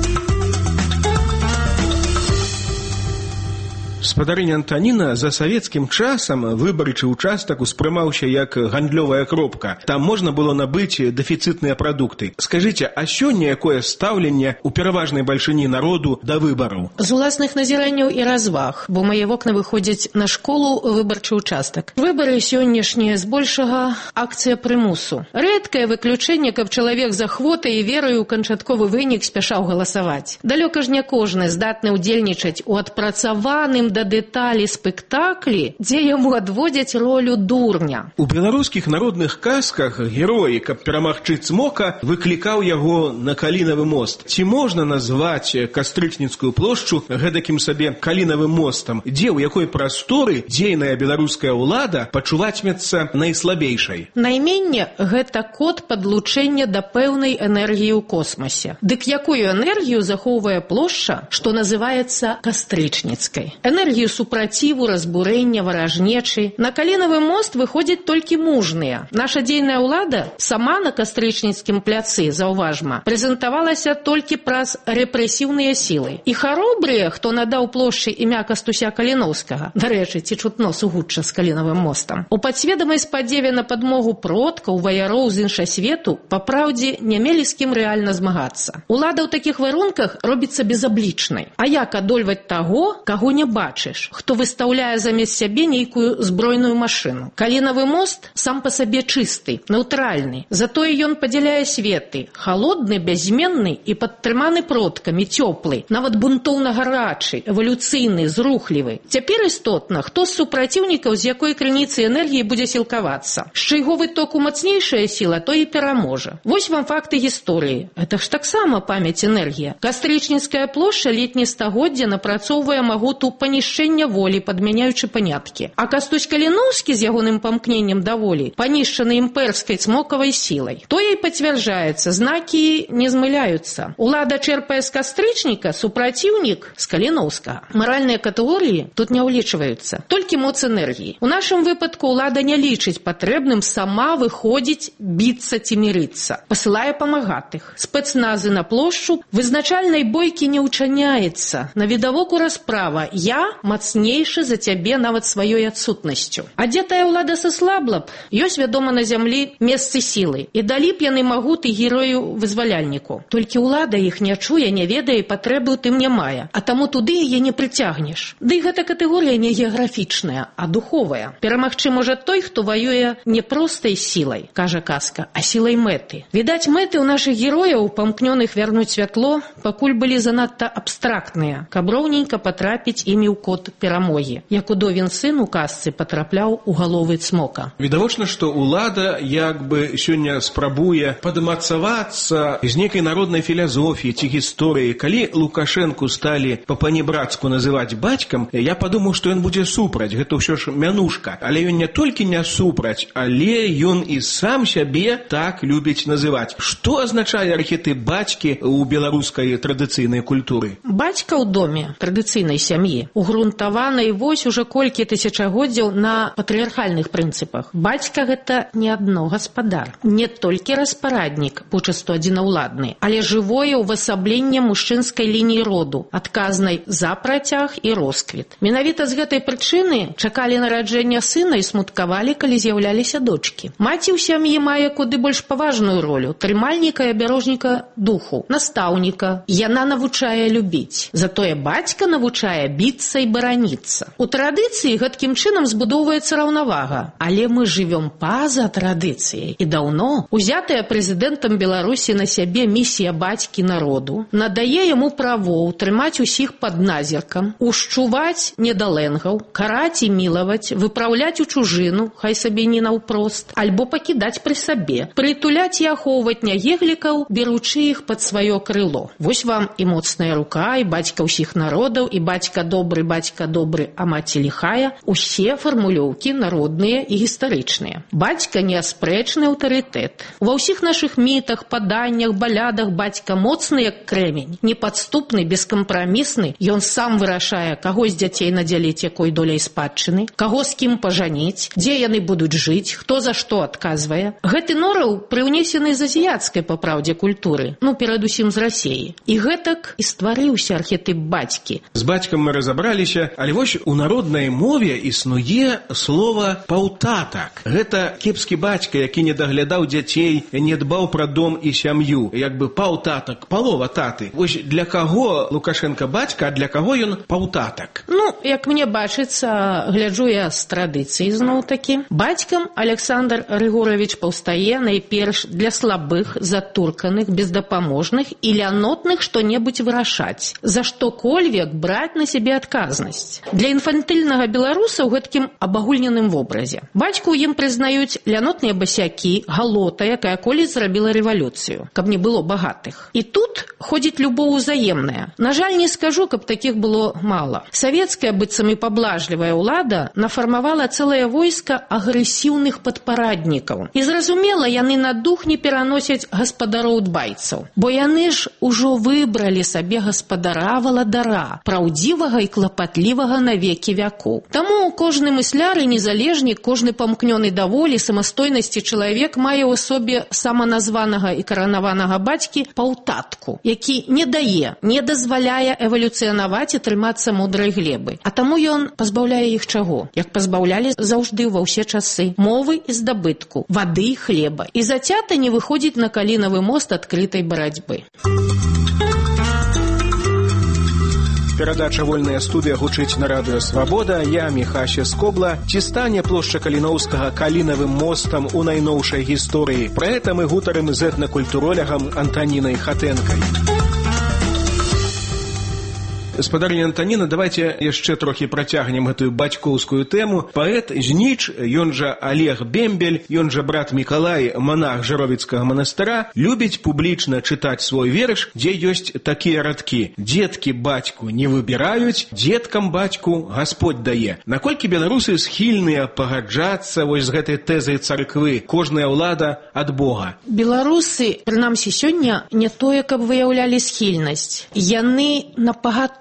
Спадарыня Антаніна, за савецкім часам выбарчы ўчастак успрымаўся як гандлёвая кропка. Там можна было набыць дэфіцытныя прадукты. Скажыце, а сёння якое стаўленне ў пераважнай бальшыні народу да выбараў? З уласных назіранняў і разваг, бо мае вокны выходзяць на школу выбарчы ўчастак. Выбары сённяшнія збольшага акцыя прымусу. Рэдкае выключэнне, каб чалавек з ахвотай і вераю ў канчатковы вынік спяшаў галасаваць. Далёка ж не кожны здатны ўдзельнічаць у адпрацаваным да дэталі спектаклі, дзе яму адводзяць ролю дурня. У беларускіх народных казках герой, каб перамагчы цмока, выклікаў яго на Калінавы мост. Ці можна назваць Кастрычніцкую плошчу гэтакім сабе Калінавым мостам, дзе ў якой прасторы дзейная беларуская ўлада пачувацьмецца найслабейшай? Найменне гэта код падлучэння да пэўнай энергіі ў космасе. Дык якую энергію захоўвае плошча, што называецца Кастрычніцкай? Энергію супраціву, разбурэння, варажнечы. На Калінавы мост выходзяць толькі мужныя. Наша дзейная ўлада сама на Кастрычніцкім пляцы, заўважма, прэзентавалася толькі праз рэпрэсіўныя сілы. І харобрыя, хто надаў плошчы імя Кастуся Каліноўскага, дарэчы, ці чутно сугучча з Калінавым мостам, у падсведамай спадзеве на падмогу продкаў, ваяроў з іншасвету, папраўдзе, не мелі з кім рэальна змагацца. Улада ў такіх варунках робіцца безаблічнай. А як адольваць таго, каго не бачыш, хто выстаўляе замест сябе нейкую збройную машыну? Калінавы мост сам па сабе чысты, нейтральны. Затое ён падзяляе светы. Халодны, бязменны і падтрыманы продкамі, цёплы, нават бунтоўна гарачы, эвалюцыйны, зрухлівы. Цяпер істотна, хто з супраціўнікаў з якой крыніцы энергіі будзе сілкавацца. З чайго вытоку мацнейшая сіла, то і пераможа. Вось вам факты гісторыі. Это ж таксама памяць энергія. Кастрычніцкая плошча летні стагоддзя напрацоўвае магуту панішчэння волі, падмяняючы паняткі. А Кастусь Каліноўскі з ягоным памкненнем да волі панішчаны імпэрскай цмокавай сілай. Тое і пацвярджаецца, знакі не змыляюцца. Улада чэрпае з Кастрычніка, супраціўнік з Каліноўскага. Маральныя катэгорыі тут не ўлічваюцца, толькі моц энергіі. У нашым выпадку ўлада не лічыць патрэбным сама выходзіць, біцца ці мірыцца. Пасылае памагатых. Спецназы на плошчу, вызначальнай бойкі не ўчыняецца. На відавоку расправа. Я я мацнейшы за цябе нават сваёй адсутнасцю. А дзе тая ўлада саслабла б, ёсць, вядома, на зямлі месцы сілы. І далі б яны магуты герою-вызваляльніку. Толькі ўлада іх не чуе, не ведае, і патрэбы ў тым не мае. А таму туды яе не прыцягнеш. Ды і гэта катэгорыя не геаграфічная, а духовая. Перамагчы можа той, хто воюе не простай сілай, кажа казка, а сілай мэты. Відаць, мэты ў нашых герояў, памкнёных вярнуць святло, пакуль былі занадта абстрактныя, каб роўненька патрапіць імі ў код перамогі, як удовін сын у казцы патрапляў у галовы цмока. Відавочна, што ўлада як бы сёння спрабуе падмацавацца з нейкай народнай філазофіі ці гісторыі. Калі Лукашэнку сталі па-панебрацку называць бацькам, я падумаў, што ён будзе супраць. Гэта ўсё ж мянушка. Але ён не толькі не супраць, але ён і сам сябе так любіць называць. Што азначае архетып бацькі ў беларускай традыцыйнай культуры? Бацька ў доме традыцыйнай сям'і угрунтаванай вось уже колькі тысячагоддзяў на патрыархальных прынцыпах. Бацька гэта не адно гаспадар, не толькі распараднік, пачасту адзінаўладны, але жывое ўвасабленне мужчынскай лініі роду, адказнай за працяг і росквіт. Менавіта з гэтай прычыны чакалі нараджэння сына і смуткавалі, калі з'яўляліся дочкі. Маці ў сям'і мае куды больш паважную ролю трымальніка і абярожніка духу, настаўніка. Яна навучае любіць. Затое бацька навучае біцца і бараніцца. У традыцыі гэткім чынам збудоўваецца раўнавага. Але мы жывём па-за традыцыяй. І даўно узятая прэзідэнтам Беларусі на сябе місія бацькі народу надае яму правоў трымаць усіх пад назіркам, ушчуваць недалэнгаў, караць і мілаваць, выпраўляць у чужыну, хай сабе не наўпрост, альбо пакідаць пры сабе, прытуляць і ахоўваць нягеглікаў, беручы іх пад сваё крыло. Вось вам і моцная рука, і бацька ўсіх народаў, і бацька добры, а маці ліхая, усе фармулёўкі народныя і гістарычныя. Бацька неаспрэчны аўтарытэт. Ва ўсіх нашых мітах, паданнях, балядах бацька моцны, як крэмень, непадступны, бескампрамісны. Ён сам вырашае, каго з дзяцей надзяліць якой доляй спадчыны, каго з кім пажаніць, дзе яны будуць жыць, хто за што адказвае. Гэты нораў прыўнесены з азіяцкай, па праўдзе, культуры, перадусім з Расіі. І гэтак і стварыўся архетып бацькі. З бацькам мы разабраліся, але вось у народнай мове існуе слова «паўтатак». Гэта кепскі бацька, які не даглядаў дзяцей, не дбаў пра дом і сям'ю. Як бы паўтатак, палова таты. Вось для каго Лукашенка бацька, а для каго ён паўтатак? Як мне бачыцца, гляджу я з традыцыі зноў-такі. Бацькам Александр Рыгорович паўстае найперш для слабых, затурканых, бездапаможных і лянотных што-небудзь вырашаць, за што-кольвек браць на сябе адказнасць. Для інфантыльнага беларуса ў гэткім абагульненым вобразе. Бацьку ў ім прызнаюць лянотныя басякі, галота, якая колісь зрабіла рэвалюцыю, каб не было багатых. І тут ходзіць любоў узаемная. На жаль, не скажу, каб такіх было мала. Савецкая, быццам і паблажлівая ўлада нафармавала цэлае войска агрэсіўных падпараднікаў. І зразумела, яны на дух не пераносяць гаспадароў-дбайцаў, бо яны ж ужо выбралі сабе гаспадара-валадара, праўдзівага і клапатлівага на векі вякоў. Таму кожны мысляр і незалежнік, кожны памкнёны да волі, самастойнасці чалавек мае ў асобе саманазванага і каранаванага бацькі паўтатку, які не дае, не дазваляе эвалюцыянаваць і трымацца мудрай глебы. А таму ён пазбаўляе іх чаго? Як пазбаўлялі заўжды ва ўсе часы: мовы і здабытку, вады і хлеба. І зацята не выходзіць на калінавы мост адкрытай барацьбы. Перадача «Вольная студыя» гучыць на радыё «Свабода». Я Міхася Скобла. Ці стане плошча Каліноўскага калінавым мостам у найноўшай гісторыі? Пра гэта мы гутарым з этнакультуролягам Антанінай Хатэнкай. Спадарня Антаніна, давайте яшчэ трохі працягнем гэтую бацькоўскую тэму. Паэт Знич, ён жа Олег Бембель, ён жа брат Мікалай, манах Жаровіцкага манастыра, любіць публічна чытаць свой верш, дзе ёсць такія радкі: «Дзеткі бацьку не выбіраюць, дзеткам бацьку Гасподь дае». Наколькі беларусы схільныя пагаджацца вось з гэтай тэзай царквы: кожная ўлада ад Бога? Беларусы, прынамсі сёння, не тое, каб выяўлялі схільнасць. Яны напагатове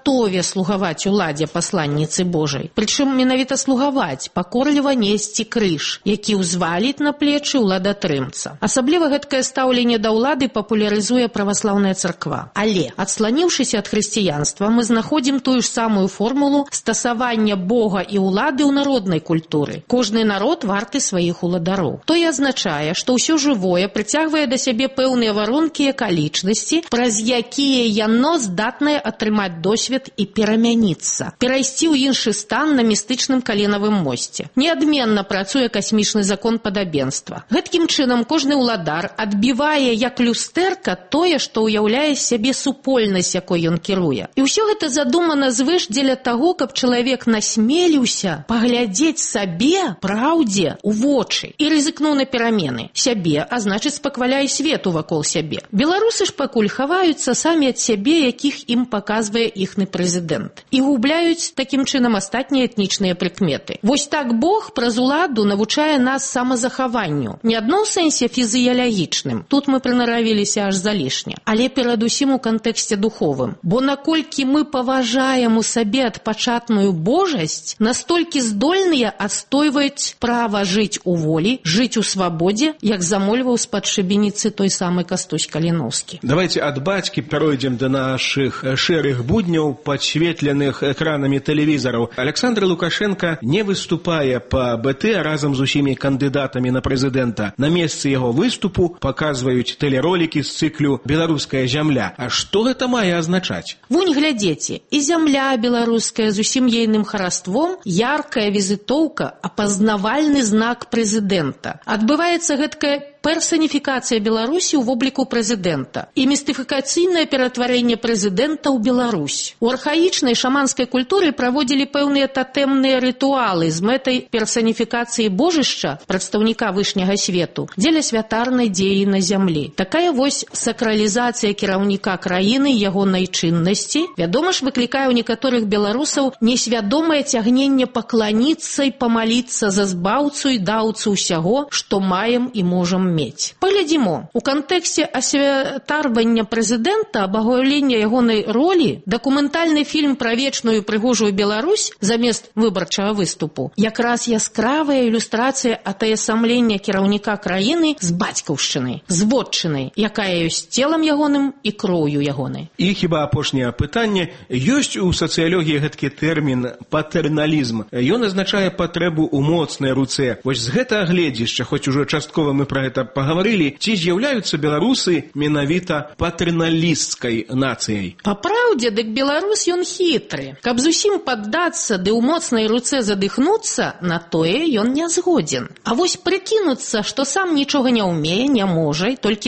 гатове слугаваць уладзе пасланніцы Божай. Прычым менавіта слугаваць, пакорліва несці крыж, які ўзваліць на плечы ўладатрымца. Асабліва гэткае стаўленне да ўлады папулярызуе праваслаўная царква. Але, адсланіўшыся ад хрысціянства, мы знаходзім тую ж самую формулу стасавання Бога і ўлады ў народнай культуры. Кожны народ варты сваіх уладароў. Тое азначае, што ўсё жывое прыцягвае да сябе пэўныя варункі і акалічнасці, праз якія яно здатнае атрымаць досвед і перамяніцца, перайсці ў іншы стан на містычным каленавым мосце. Неадменна працуе касмічны закон падабенства. Гэткім чынам кожны ўладар адбівае як люстэрка тое, што ўяўляе сябе супольнасць, якой ён кіруе. І ўсё гэта задумана звыш дзеля таго, каб чалавек насмеліўся паглядзець сабе, праўдзе, у вочы і рызыкнуў на перамены. Сябе, а значыць спакваляе свету вакол сябе. Беларусы ж пакуль хаваюцца самі ад сябе, якіх ім паказвае іхны прэзідэнт. І губляюць такім чынам астатнія этнічныя прыкметы. Вось так Бог праз уладу навучае нас самазахаванню. Не адно ў сэнсе фізіялагічным. Тут мы прынаравіліся аж залішне. Але перадусім у кантэксце духовым. Бо наколькі мы паважаем у сабе адпачатную божасць, настолькі здольныя адстойваць права жыць у волі, жыць у свабодзе, як замольваў з-пад шыбеніцы той самы Кастусь Каліноўскі. Давайте от бацькі перейдем до наших шэрых будняў, подсветленых экранамі тэлевізараў. Александр Лукашенко не выступае по БТ разам з усімі кандыдатамі на прэзідэнта. На месцы яго выступу паказваюць тэлеролікі з цыклю «Беларуская зямля». А што гэта мае азначаць? Вунь глядзеце, і зямля беларуская з усім ейным хараством, яркая візітоўка, апазнавальны знак прэзідэнта. Адбываецца гэткая персаніфікацыя Беларусі ў вобліку прэзідэнта і містыфікацыйнае ператварэнне прэзідэнта ў Беларусь. У архаічнай шаманскай культуры праводзілі пэўныя татэмныя рытуалы з мэтай персаніфікацыі божышча, прадстаўніка вышняга свету, дзеля святарнай дзеі на зямлі. Такая вось сакралізацыя кіраўніка краіны, ягонай чыннасці, вядома ж, выклікае ў некаторых беларусаў несвядомае цягненне пакланіцца і памаліцца за збаўцу і даўцу ўсяго, што маем і можам мець. Паглядзімо, у кантэксце асвятарвання прэзідэнта, абагулення ягонай ролі, дакументальны фільм пра вечную прыгожую Беларусь замест выбарчага выступу якраз яскравая ілюстрацыя атаясамлення кіраўніка краіны з бацькаўшчынай, з вотчынай, якая ёсць целам ягоным і кроўю ягонай. І хіба апошняе пытанне, ёсць у сацыялогіі гэткі тэрмін патэрналізм. Ён азначае патрэбу ў моцнай руцэ. Вось з гэтага гледзішча, хоць ужо часткова мы пра гэта пагаварылі, ці з'яўляюцца беларусы менавіта патэрналісцкай нацыяй? Па праўдзе, дык беларус ён хітры. Каб зусім паддацца ды ў моцнай руцэ задыхнуцца, на тое ён не згодзен. А вось прыкінуцца, што сам нічога не ўмее, не можа, і толькі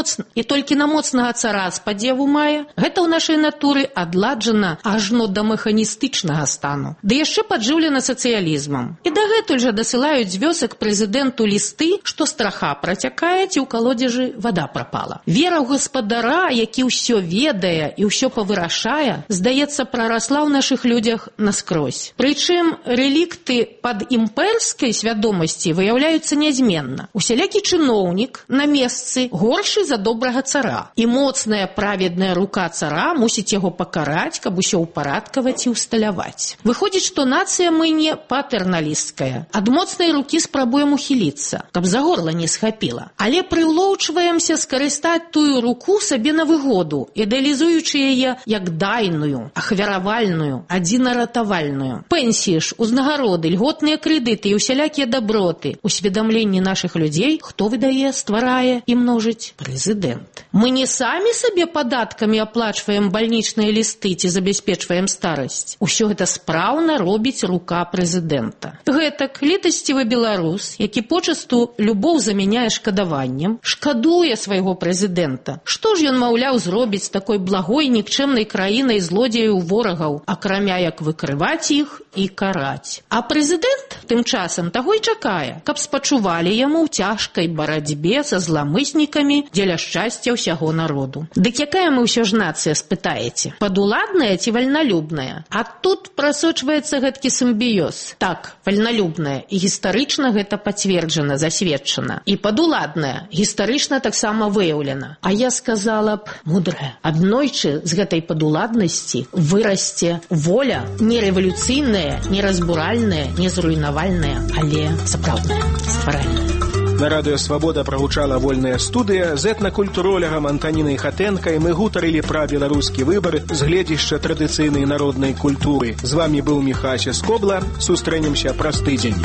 на моцнага цара спадзеву мае, гэта ў нашай натуры адладжана ажно да механістычнага стану. Ды яшчэ паджыўлена сацыялізмам. І дагэтуль жа дасылаюць з вёсак прэзідэнту лісты, што страха працякае, ці ў калодзежы вада прапала. Вера ў гаспадара, які ўсё ведае і ўсё павырашае, здаецца, прарасла ў нашых людзях наскрозь. Прычым рэлікты пад імперскай свядомасці выяўляюцца нязменна. Усялякі чыноўнік на месцы горшы за добрага цара. І моцная праведная рука цара мусіць яго пакараць, каб усё ўпарадкаваць і ўсталяваць. Выходзіць, што нацыя мы не патэрналісцкая. Ад моцнай рукі спрабуем ухіліцца, каб за горла не схапіла. Але прыўлоўчваемся скарыстаць тую руку сабе на выгоду, ідэалізуючы яе як дайную, ахвяравальную, адзінаратавальную. Пенсіі ж, узнагароды, льготныя крэдыты і усялякія даброты. Усведамленні нашых людзей, хто выдае, стварае і множыць? Прэзідэнт. Мы не самі сабе падаткамі аплачваем бальнічныя лісты ці забяспечваем старасць. Усё гэта спраўна робіць рука прэзідэнта. Гэтак літасцівы беларус, які почасту любоў замяняе шкадаваннем, шкадуе свайго прэзідэнта. Што ж ён, маўляў, зробіць з такой благой, нікчэмнай краінай злодзеяў ворагаў, акрамя як выкрываць іх і караць. А прэзідэнт тым часам таго і чакае, каб спачувалі яму ў цяжкай барацьбе са зламыснікамі дзеля шчасця ўсяго ўсяго народу. Дык якая мы ўсё ж нацыя, спытаеце? Падуладная ці вальналюбная? А тут прасочваецца гэткі сімбіёз. Так, вальналюбная, і гістарычна гэта пацверджана, засведчана. І падуладная, гістарычна таксама выяўлена. А я сказала б, мудрая. Аднойчы з гэтай падуладнасці вырасце воля не рэвалюцыйная, не разбуральная, не зруйнавальная, але сапраўдная, стваральная. На радыё «Свабода» прагучала вольная студыя. З этнакультуролягам Антанінай Хатэнкай мы гутарылі пра беларускі выбар з гледзішча традыцыйнай народнай культуры. З вамі быў Міхася Скобла. Сустрэнемся праз тыдзень.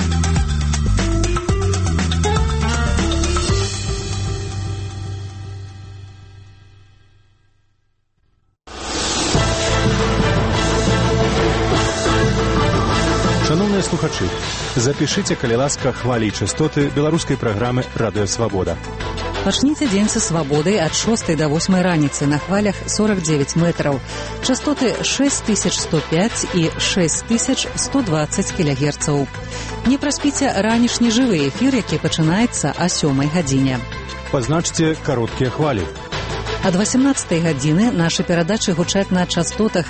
Шановныя слухачы, запішыце, калі ласка, хвалі і частоты беларускай праграмы «Радыё Свабода». Пачніце дзень са свабодай ад 6 до 8 раніцы на хвалях 49 метраў. Частоты 6105 і 6120 кГц. Не праспіце ранішні жывы эфір, які пачынаецца о 7 гадзіне. Пазначце кароткія хвалі. Ад 18 гадзіны нашы перадачы гучаць на частотах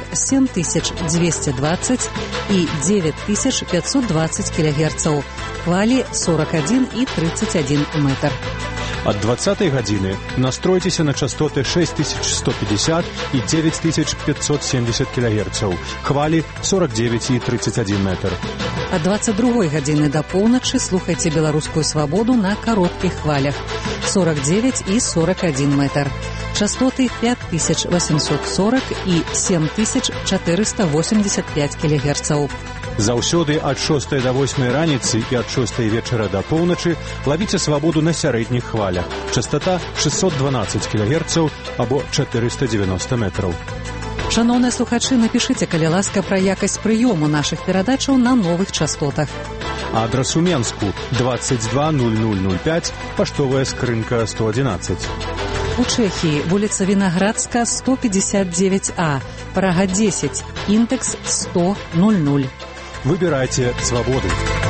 7220 і 9520 кГц. Хвалі 41 і 31 метр. Ад 20 гадзіны настройцеся на частоты 6150 і 9570 кГц. Хвалі 49 і 31 метр. Ад 22 гадзіны да поўначы слухайце беларускую свабоду на кароткіх хвалях 49 і 41 метр. Частоты 5840 і 7485 кГц. Заўсёды ад 6 до 8 раніцы і ад 6 вечара да поўначы лавіце свабоду на сярэдніх хвалях. Частота 612 кГц або 490 метраў. Шановныя слухачы, напішыце, калі ласка, пра якасць прыёму нашых перадачаў на новых частотах. Адрас у Менску 220005, паштовая скрынка 111. У Чэхіі вуліца Вінаградска 159А, Прага 10, індэкс 10000. Выбірайце свабоду.